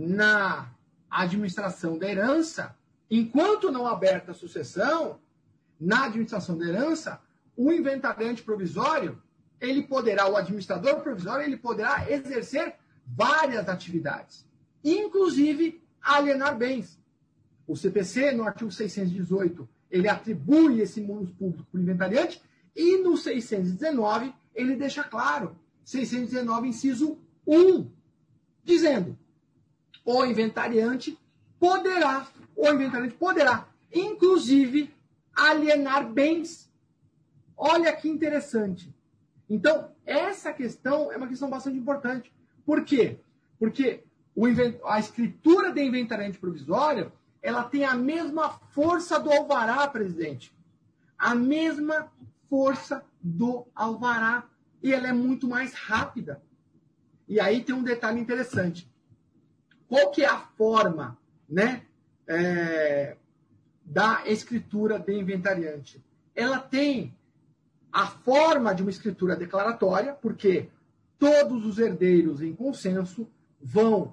na administração da herança, enquanto não aberta a sucessão, na administração da herança, o inventariante provisório, ele poderá, o administrador provisório, ele poderá exercer várias atividades, inclusive alienar bens. O C P C, no artigo seiscentos e dezoito, ele atribui esse munus público para o inventariante, e no seiscentos e dezenove, ele deixa claro, seiscentos e dezenove, inciso um, dizendo, o inventariante poderá, o inventariante poderá, inclusive, alienar bens. Olha que interessante. Então, essa questão é uma questão bastante importante. Por quê? Porque o invent... a escritura de inventariante provisório, ela tem a mesma força do alvará, presidente. A mesma força do alvará. E ela é muito mais rápida. E aí tem um detalhe interessante. Qual que é a forma, né, é, da escritura de inventariante? Ela tem a forma de uma escritura declaratória, porque todos os herdeiros em consenso vão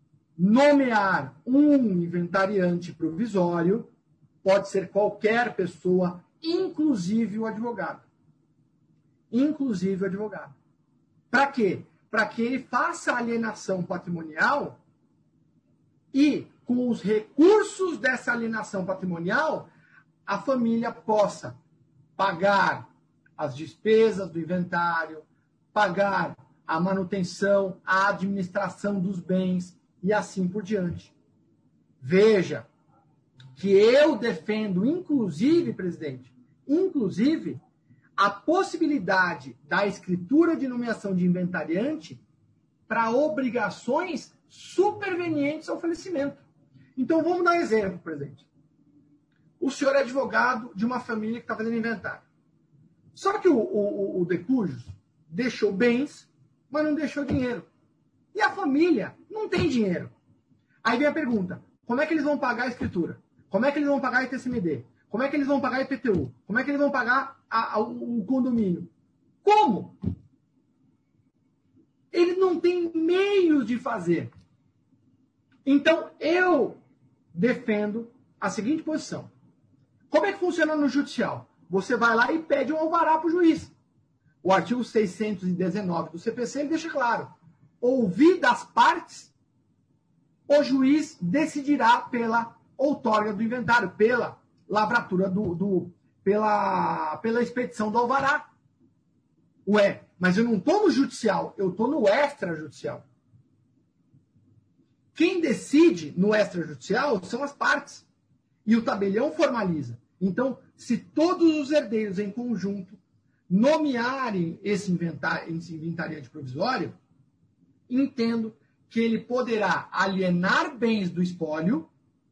nomear um inventariante provisório, pode ser qualquer pessoa, inclusive o advogado. Inclusive o advogado. Para quê? Para que ele faça a alienação patrimonial e, com os recursos dessa alienação patrimonial, a família possa pagar as despesas do inventário, pagar a manutenção, a administração dos bens e assim por diante. Veja que eu defendo, inclusive, presidente, inclusive, a possibilidade da escritura de nomeação de inventariante para obrigações supervenientes ao falecimento. Então, vamos dar um exemplo, presidente. O senhor é advogado de uma família que está fazendo inventário. Só que o, o, o decujus deixou bens, mas não deixou dinheiro. E a família não tem dinheiro. Aí vem a pergunta, como é que eles vão pagar a escritura? Como é que eles vão pagar a I T C M D? Como é que eles vão pagar a I P T U? Como é que eles vão pagar a, a, o condomínio? Como? Eles não têm meios de fazer. Então, eu defendo a seguinte posição. Como é que funciona no judicial? Você vai lá e pede um alvará para o juiz. O artigo seiscentos e dezenove do C P C ele deixa claro. Ouvidas as partes, o juiz decidirá pela outorga do inventário, pela lavratura do, do pela, pela expedição do alvará. Ué, mas eu não estou no judicial, eu estou no extrajudicial. Quem decide no extrajudicial são as partes. E o tabelião formaliza. Então, se todos os herdeiros em conjunto nomearem esse, inventário, esse inventariante provisório, entendo que ele poderá alienar bens do espólio,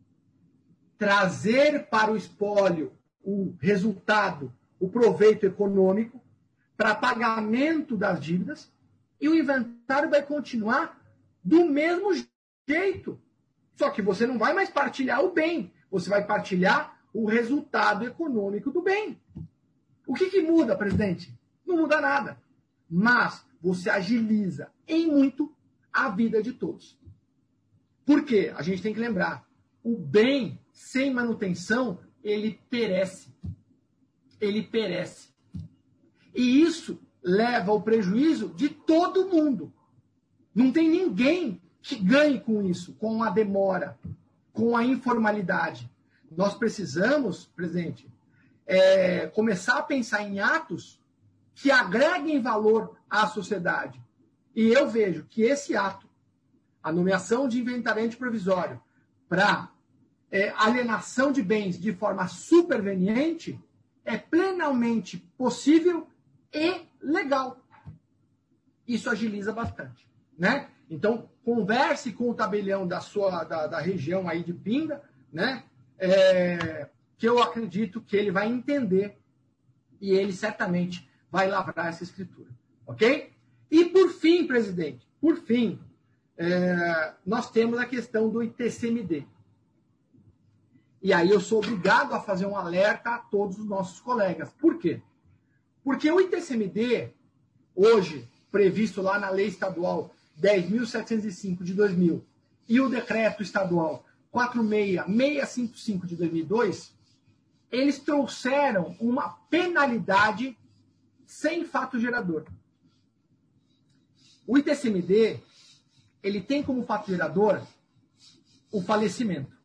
trazer para o espólio o resultado, o proveito econômico, para pagamento das dívidas, e o inventário vai continuar do mesmo jeito. Só que você não vai mais partilhar o bem, você vai partilhar o resultado econômico do bem. O que, que muda, presidente? Não muda nada. Mas você agiliza em muito a vida de todos. Por quê? A gente tem que lembrar, o bem sem manutenção, ele perece. Ele perece. E isso leva ao prejuízo de todo mundo. Não tem ninguém que ganhe com isso, com a demora, com a informalidade. Nós precisamos, presidente, é, começar a pensar em atos que agreguem valor à sociedade. E eu vejo que esse ato, a nomeação de inventariante provisório para é, alienação de bens de forma superveniente, é plenamente possível e legal. Isso agiliza bastante, né? Então, converse com o tabelião da sua da, da região aí de Pinda, né? É, que eu acredito que ele vai entender e ele certamente vai lavrar essa escritura, ok? E por fim, presidente, por fim, é, nós temos a questão do I T C M D. E aí eu sou obrigado a fazer um alerta a todos os nossos colegas. Por quê? Porque o I T C M D, hoje, previsto lá na Lei Estadual dez mil setecentos e cinco de dois mil e o Decreto Estadual quatro seis seis cinco cinco de dois mil e dois, eles trouxeram uma penalidade sem fato gerador. O I T C M D, ele tem como fato gerador o falecimento.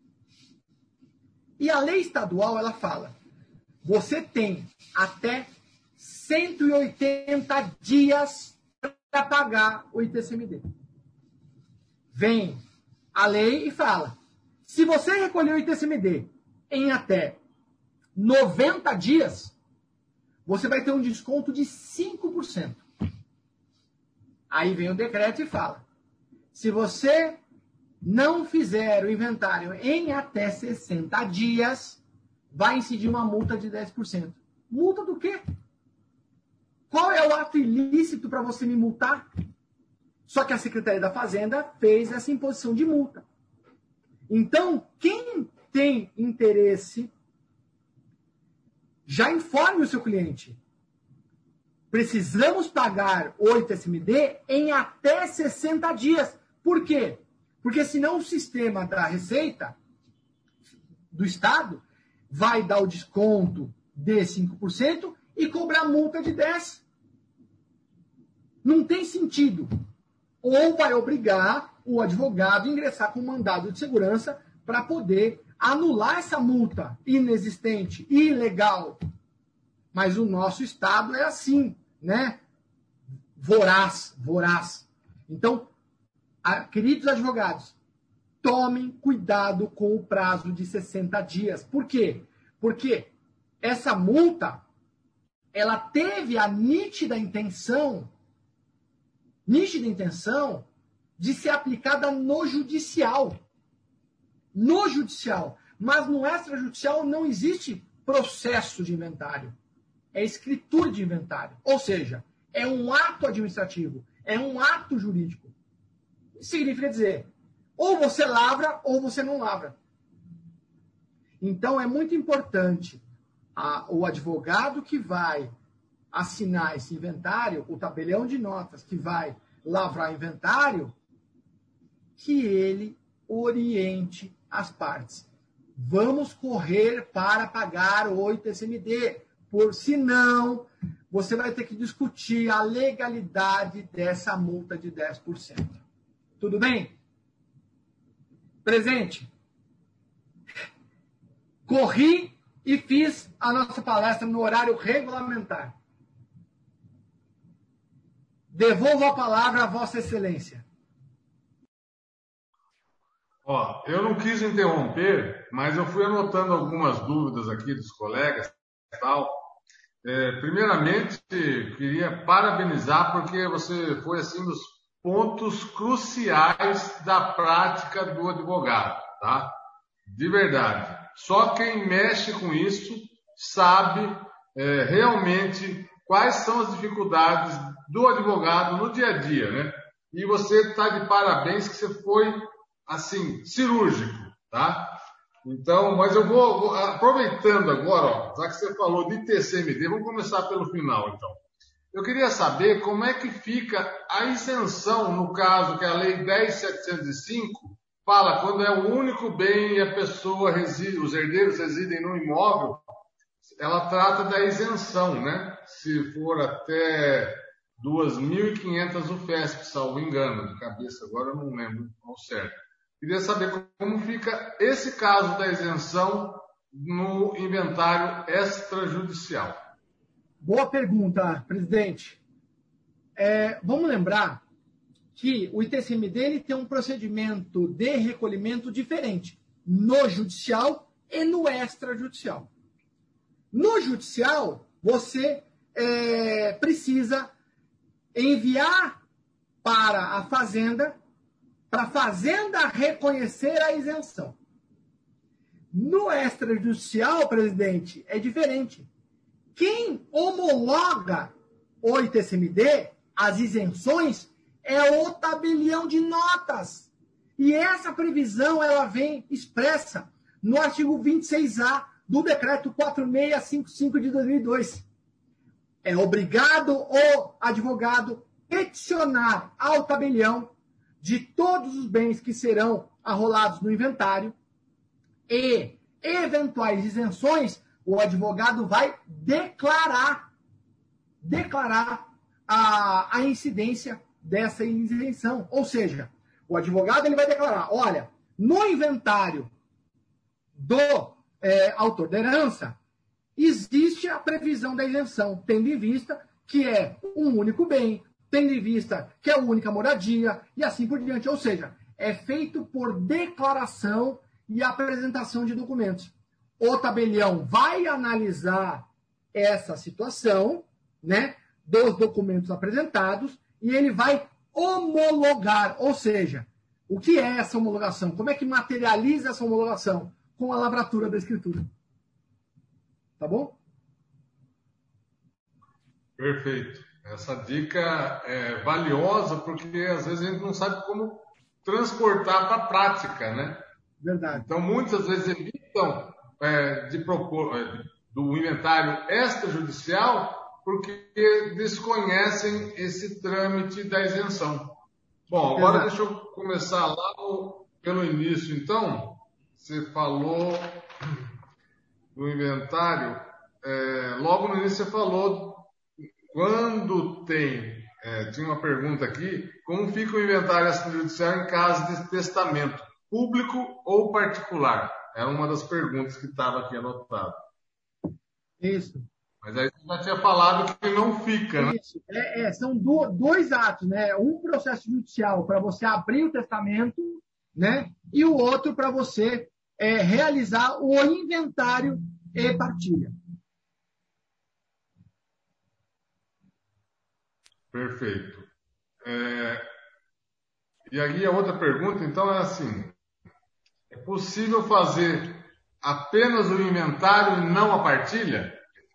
E a lei estadual, ela fala, você tem até cento e oitenta dias para pagar o I T C M D. Vem a lei e fala, se você recolher o I T C M D em até noventa dias, você vai ter um desconto de cinco por cento. Aí vem o decreto e fala, se você não fizer o inventário em até sessenta dias, vai incidir uma multa de dez por cento. Multa do quê? Qual é o ato ilícito para você me multar? Só que a Secretaria da Fazenda fez essa imposição de multa. Então, quem tem interesse, já informe o seu cliente. Precisamos pagar o I T C M D em até sessenta dias. Por quê? Porque senão o sistema da Receita, do Estado, vai dar o desconto de cinco por cento e cobrar multa de dez por cento. Não tem sentido. Ou vai obrigar o advogado a ingressar com um mandado de segurança para poder anular essa multa inexistente, ilegal. Mas o nosso Estado é assim, né? Voraz, voraz. Então, a, queridos advogados, tomem cuidado com o prazo de sessenta dias. Por quê? Porque essa multa, ela teve a nítida intenção, nítida intenção de ser aplicada no judicial. No judicial. Mas no extrajudicial não existe processo de inventário. É escritura de inventário. Ou seja, é um ato administrativo. É um ato jurídico. Significa dizer, ou você lavra ou você não lavra. Então é muito importante a, o advogado que vai assinar esse inventário, o tabelião de notas que vai lavrar inventário, que ele oriente as partes. Vamos correr para pagar o I T C M D, por senão você vai ter que discutir a legalidade dessa multa de dez por cento. Tudo bem? Presente. Corri e fiz a nossa palestra no horário regulamentar. Devolvo a palavra a Vossa Excelência. Ó, eu não quis interromper, mas eu fui anotando algumas dúvidas aqui dos colegas e tal. É, primeiramente, queria parabenizar porque você foi assim dos pontos cruciais da prática do advogado, tá? De verdade. Só quem mexe com isso sabe é, realmente quais são as dificuldades do advogado no dia a dia, né? E você está de parabéns que você foi, assim, cirúrgico, tá? Então, mas eu vou, vou aproveitando agora, ó, já que você falou de I T C M D, vamos começar pelo final, então. Eu queria saber como é que fica a isenção, no caso que a Lei dez mil setecentos e cinco fala quando é o único bem e a pessoa reside, os herdeiros residem no imóvel, ela trata da isenção, né? Se for até duas mil e quinhentas U F E S P, salvo engano, de cabeça agora eu não lembro ao certo. Queria saber como fica esse caso da isenção no inventário extrajudicial. Boa pergunta, presidente. É, vamos lembrar que o I T C M D ele tem um procedimento de recolhimento diferente no judicial e no extrajudicial. No judicial, você é, precisa enviar para a Fazenda, para a Fazenda reconhecer a isenção. No extrajudicial, presidente, é diferente. Quem homologa o I T C M D, as isenções, é o tabelião de notas. E essa previsão ela vem expressa no artigo vinte e seis A do decreto quatro mil seiscentos e cinquenta e cinco de dois mil e dois. É obrigado o advogado peticionar ao tabelião de todos os bens que serão arrolados no inventário e eventuais isenções, o advogado vai declarar, declarar a, a incidência dessa isenção. Ou seja, o advogado ele vai declarar, olha, no inventário do é, autor da herança, existe a previsão da isenção, tendo em vista que é um único bem, tendo em vista que é a única moradia, e assim por diante. Ou seja, é feito por declaração e apresentação de documentos. O tabelião vai analisar essa situação, né, dos documentos apresentados, e ele vai homologar, ou seja, o que é essa homologação? Como é que materializa essa homologação? Com a lavratura da escritura. Tá bom? Perfeito. Essa dica é valiosa porque às vezes a gente não sabe como transportar para a prática, né? Verdade. Então, muitas vezes evitam é, de propor, é, do inventário extrajudicial porque desconhecem esse trâmite da isenção. Bom, agora Exato. Deixa eu começar lá no, pelo início, então. Você falou do inventário, é, logo no início você falou quando tem, é, tinha uma pergunta aqui, como fica o inventário extrajudicial em caso de testamento, público ou particular? É uma das perguntas que estava aqui anotada. Isso. Mas aí você já tinha falado que não fica, né? Isso. É, é, são do, dois atos, né? Um processo judicial para você abrir o testamento, né? E o outro para você é, realizar o inventário e partilha. Perfeito. É, e aí a outra pergunta, então, é assim, é possível fazer apenas o inventário e não a partilha?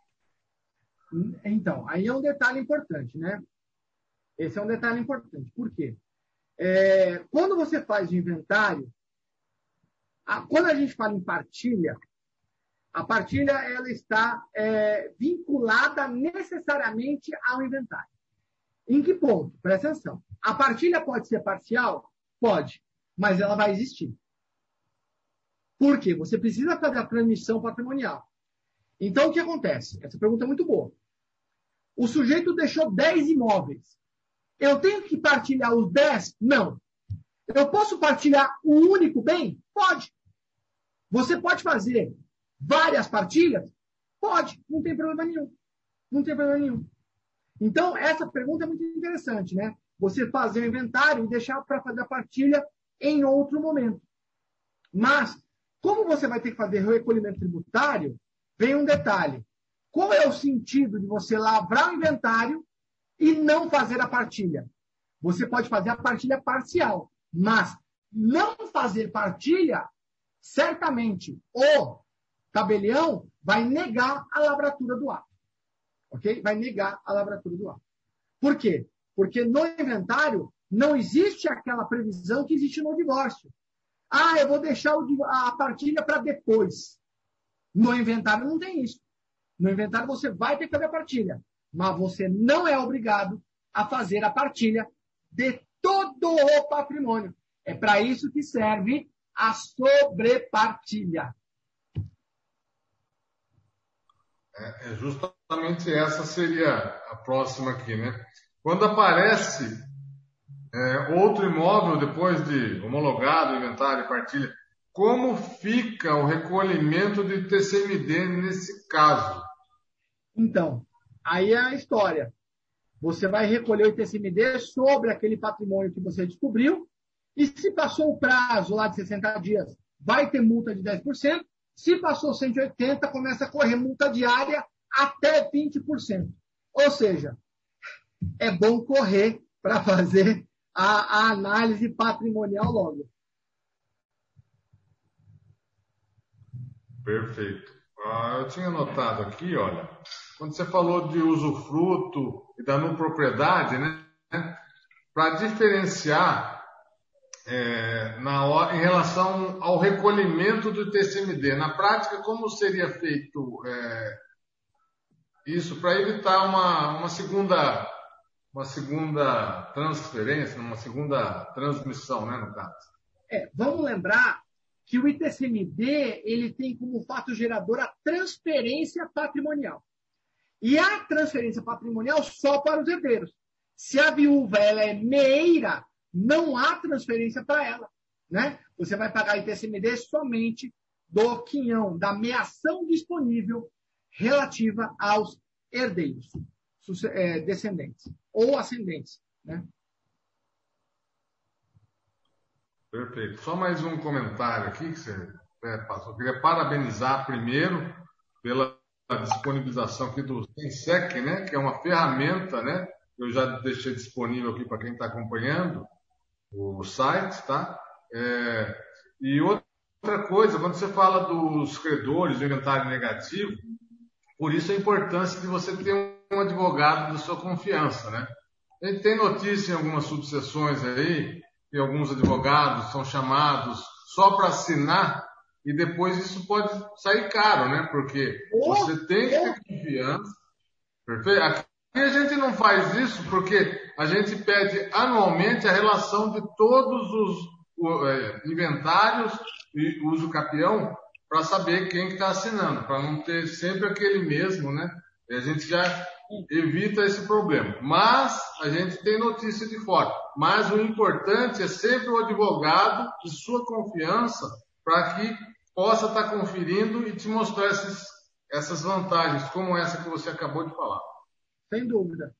Então, aí é um detalhe importante, né? Esse é um detalhe importante. Por quê? É, quando você faz o inventário, a, quando a gente fala em partilha, a partilha ela está é, vinculada necessariamente ao inventário. Em que ponto? Presta atenção. A partilha pode ser parcial? Pode, mas ela vai existir. Por quê? Você precisa fazer a transmissão patrimonial. Então, o que acontece? Essa pergunta é muito boa. O sujeito deixou dez imóveis. Eu tenho que partilhar os dez? Não. Eu posso partilhar um único bem? Pode. Você pode fazer várias partilhas? Pode. Não tem problema nenhum. Não tem problema nenhum. Então, essa pergunta é muito interessante, né? Você fazer o inventário e deixar para fazer a partilha em outro momento. Mas, como você vai ter que fazer o recolhimento tributário, vem um detalhe. Qual é o sentido de você lavrar o inventário e não fazer a partilha? Você pode fazer a partilha parcial, mas não fazer partilha, certamente o tabelião vai negar a lavratura do ato. Ok? Vai negar a lavratura do ato. Por quê? Porque no inventário não existe aquela previsão que existe no divórcio. Ah, eu vou deixar a partilha para depois. No inventário não tem isso. No inventário você vai ter que fazer a partilha, mas você não é obrigado a fazer a partilha de todo o patrimônio. É para isso que serve a sobrepartilha. É, é justamente essa seria a próxima aqui, né? Quando aparece é, outro imóvel depois de homologado, inventário e partilha, como fica o recolhimento de T C M D nesse caso? Então, aí é a história. Você vai recolher o T C M D sobre aquele patrimônio que você descobriu, e se passou o prazo lá de sessenta dias, vai ter multa de dez por cento. Se passou cento e oitenta, começa a correr multa diária até vinte por cento. Ou seja, é bom correr para fazer a, a análise patrimonial logo. Perfeito. Ah, eu tinha notado aqui, olha, quando você falou de usufruto e da não propriedade, né? Para diferenciar é, na hora, em relação ao recolhimento do T C M D, na prática, como seria feito é, isso para evitar uma, uma segunda uma segunda transferência, uma segunda transmissão, né, no caso? É, vamos lembrar que o I T C M D ele tem como fato gerador a transferência patrimonial. E a transferência patrimonial só para os herdeiros. Se a viúva ela é meeira, não há transferência para ela. Né? Você vai pagar I T C M D somente do quinhão, da meação disponível relativa aos herdeiros, é, descendentes ou ascendentes. Né? Perfeito. Só mais um comentário aqui que você é, passou. Eu queria parabenizar primeiro pela disponibilização aqui do Sensec, né, que é uma ferramenta, né, eu já deixei disponível aqui para quem está acompanhando o site, tá? É, e outra coisa, quando você fala dos credores, do inventário negativo, por isso a importância de você ter um advogado de sua confiança, né? A gente tem notícia em algumas subseções aí, que alguns advogados são chamados só para assinar e depois isso pode sair caro, né? Porque você tem que ter confiança. Perfeito? Aqui a gente não faz isso porque a gente pede anualmente a relação de todos os é, inventários e uso capião para saber quem está assinando, para não ter sempre aquele mesmo, né? E a gente já evita esse problema. Mas a gente tem notícia de fora. Mas o importante é sempre o advogado de sua confiança para que possa estar conferindo e te mostrar esses, essas vantagens, como essa que você acabou de falar. Sem dúvida.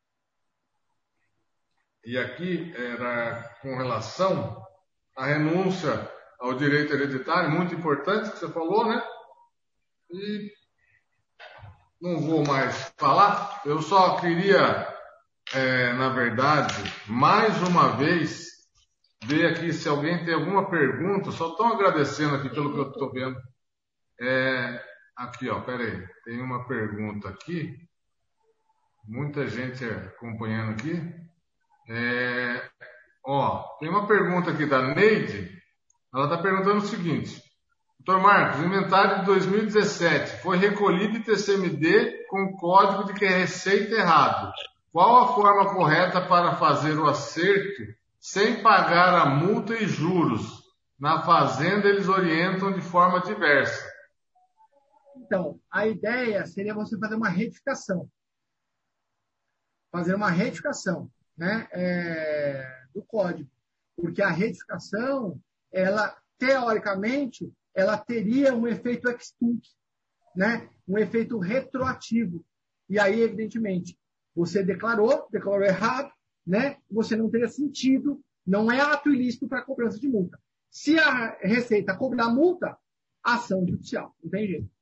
E aqui era com relação à renúncia ao direito hereditário, muito importante que você falou, né? E não vou mais falar, eu só queria, é, na verdade, mais uma vez, ver aqui se alguém tem alguma pergunta, só estão agradecendo aqui pelo que eu estou vendo. É, aqui, ó, peraí, tem uma pergunta aqui, muita gente acompanhando aqui. É, ó, tem uma pergunta aqui da Neide, ela está perguntando o seguinte: doutor Marcos, o inventário de dois mil e dezessete foi recolhido I T C M D com o código de que é receita errado. Qual a forma correta para fazer o acerto sem pagar a multa e juros? Na fazenda eles orientam de forma diversa. Então, a ideia seria você fazer uma retificação. Fazer uma retificação, né, é, do código. Porque a retificação, ela, teoricamente, ela teria um efeito ex-tunc, né? Um efeito retroativo. E aí, evidentemente, você declarou, declarou errado, né? Você não teria sentido, não é ato ilícito para cobrança de multa. Se a Receita cobrar multa, ação judicial, não tem jeito.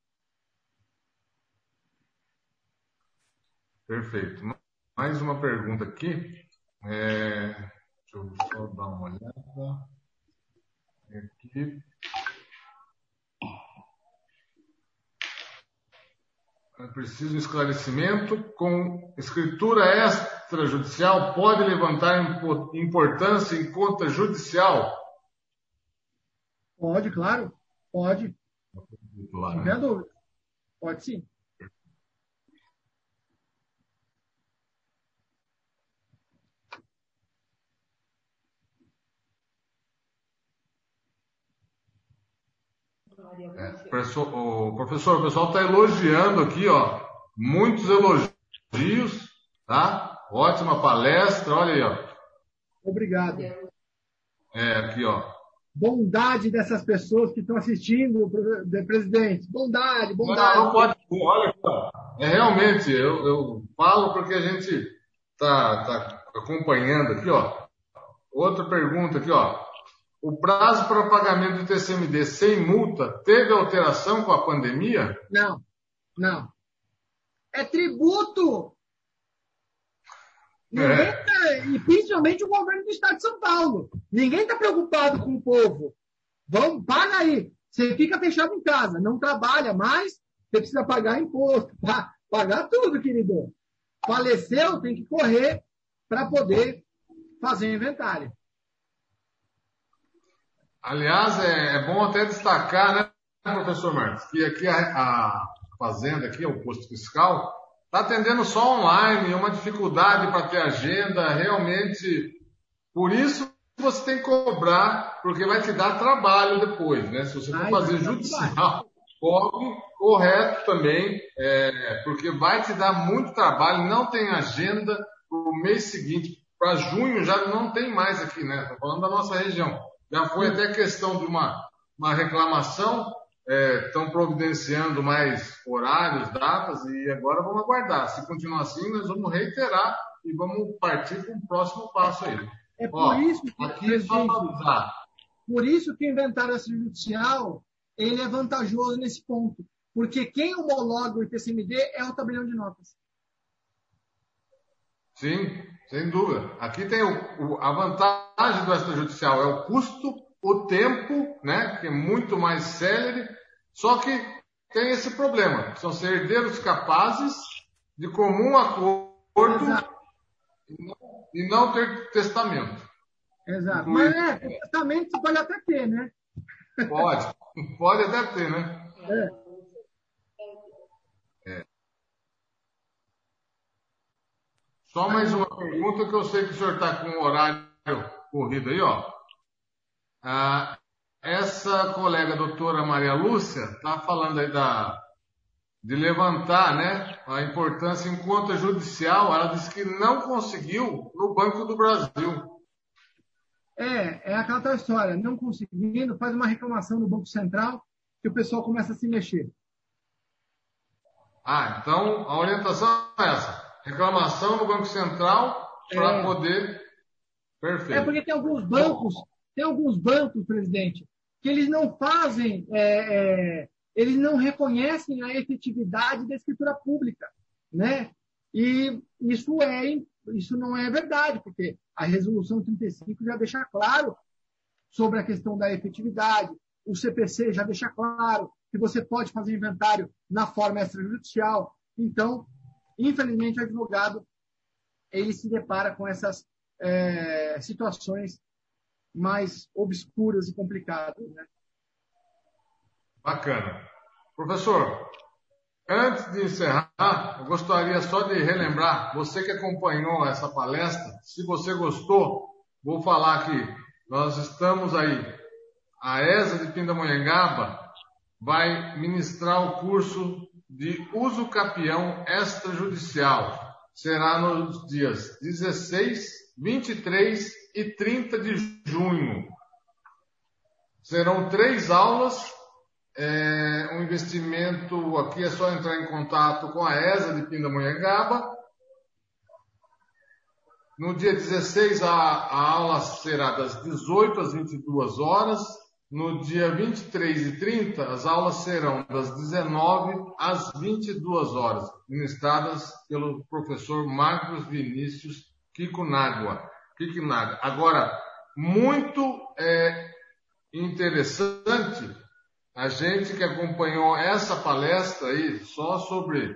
Perfeito. Mais uma pergunta aqui. É... Deixa eu só dar uma olhada. Aqui. É preciso um esclarecimento. Com escritura extrajudicial, pode levantar importância em conta judicial? Pode, claro. Pode. Lá, Não né? tem dúvida. Pode sim. É, professor, o professor, o pessoal está elogiando aqui, ó, muitos elogios, tá? Ótima palestra, olha aí, ó. Obrigado. É, aqui, ó. Bondade dessas pessoas que estão assistindo, presidente. Bondade, bondade. Não, não pode ser, olha aqui, ó. É realmente, eu, eu falo porque a gente tá, tá acompanhando aqui, ó. Outra pergunta aqui, ó. O prazo para pagamento do T C M D sem multa teve alteração com a pandemia? Não, não. É tributo. Ninguém É. tá, e principalmente o governo do estado de São Paulo. Ninguém está preocupado com o povo. Vamos, paga aí. Você fica fechado em casa, não trabalha mais, você precisa pagar imposto, pagar tudo, querido. Faleceu, tem que correr para poder fazer o inventário. Aliás, é, é bom até destacar, né, professor Marcos, que aqui a, a fazenda, aqui, o posto fiscal, está atendendo só online, é uma dificuldade para ter agenda, realmente, por isso você tem que cobrar, porque vai te dar trabalho depois, né? Se você for Ai, fazer vai dar judicial, cobre correto também, é, porque vai te dar muito trabalho, não tem agenda para o mês seguinte. Para junho já não tem mais aqui, né? Estou falando da nossa região. Já foi até questão de uma, uma reclamação, estão é, providenciando mais horários, datas, e agora vamos aguardar. Se continuar assim, nós vamos reiterar e vamos partir para o próximo passo aí. É por Ó, isso que, aqui só para avisar. Por isso que o inventário extrajudicial ele é vantajoso nesse ponto. Porque quem homologa o I P C M D é o tabelião de notas. Sim, sem dúvida. Aqui tem o, o, a vantagem do extrajudicial é o custo, o tempo, né, que é muito mais célere, só que tem esse problema. São ser herdeiros capazes de comum acordo e não, e não ter testamento. Exato. Mas é, testamento pode até ter, né? Pode, pode até ter, né? É. É. Só mais uma pergunta, que eu sei que o senhor está com o horário corrido aí, ó. Ah, essa colega, a doutora Maria Lúcia, está falando aí da, de levantar, né, a importância em conta judicial. Ela disse que não conseguiu no Banco do Brasil. É, é aquela tal história. Não conseguindo, faz uma reclamação no Banco Central que o pessoal começa a se mexer. Ah, então a orientação é essa. Reclamação no Banco Central para É. poder... Perfeito. É porque tem alguns bancos, tem alguns bancos, presidente, que eles não fazem, é, é, eles não reconhecem a efetividade da escritura pública, né? E isso, é, isso não é verdade, porque a resolução trinta e cinco já deixa claro sobre a questão da efetividade, o C P C já deixa claro que você pode fazer inventário na forma extrajudicial. Então, infelizmente, o advogado ele se depara com essas é, situações mais obscuras e complicadas, né? Bacana. Professor, antes de encerrar, eu gostaria só de relembrar, você que acompanhou essa palestra, se você gostou, vou falar que nós estamos aí, a ESA de Pindamonhangaba vai ministrar o curso de uso capião extrajudicial. Será nos dias dezesseis, vinte e três e trinta de junho. Serão três aulas. É, um investimento, aqui é só entrar em contato com a ESA de Pindamonhangaba. No dia dezesseis, a, a aula será das dezoito às vinte e duas horas. No dia vinte e três e trinta, as aulas serão das dezenove às vinte e duas horas, ministradas pelo professor Marcos Vinícius Kikunaga. Kikunaga. Agora, muito é, interessante, a gente que acompanhou essa palestra aí, só sobre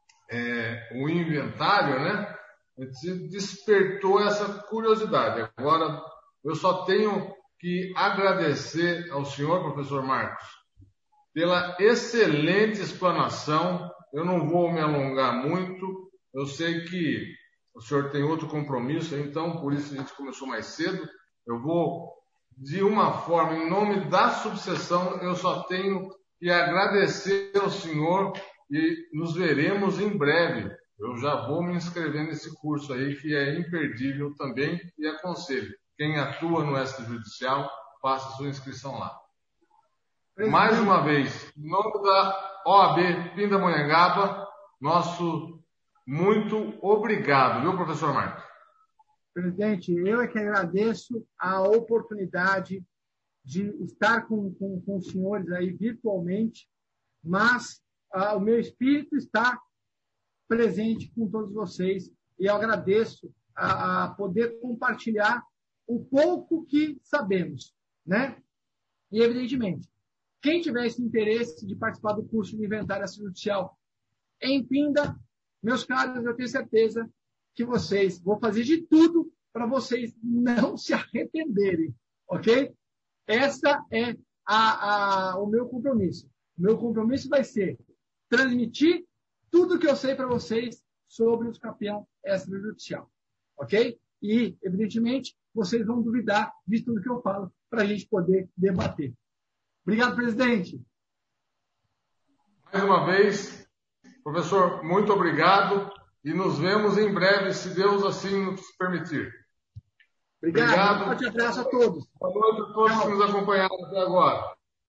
é, o inventário, né? A gente despertou essa curiosidade. Agora, eu só tenho que agradecer ao senhor, professor Marcos, pela excelente explanação. Eu não vou me alongar muito, eu sei que o senhor tem outro compromisso, então por isso a gente começou mais cedo. Eu vou, de uma forma, em nome da subseção, eu só tenho que agradecer ao senhor e nos veremos em breve. Eu já vou me inscrever nesse curso aí, que é imperdível também, e aconselho. Quem atua no extrajudicial, faça sua inscrição lá. Mais uma vez, em nome da O A B Pindamonhangaba, nosso muito obrigado, viu, professor Marcos? Presidente, eu é que agradeço a oportunidade de estar com, com, com os senhores aí virtualmente, mas ah, o meu espírito está presente com todos vocês e eu agradeço a, a poder compartilhar o pouco que sabemos, né? E, evidentemente, quem tiver esse interesse de participar do curso de inventário extrajudicial em Pinda, meus caros, eu tenho certeza que vocês, vou fazer de tudo para vocês não se arrependerem, ok? Essa é a, a, o meu compromisso. O meu compromisso vai ser transmitir tudo que eu sei para vocês sobre os campeão extrajudicial, ok? e, evidentemente, vocês vão duvidar de tudo que eu falo para a gente poder debater. Obrigado, presidente. Mais uma vez, professor, muito obrigado e nos vemos em breve, se Deus assim nos permitir. Obrigado. Obrigado. Um forte abraço a todos. Boa noite a todos Tchau. que nos acompanharam até agora.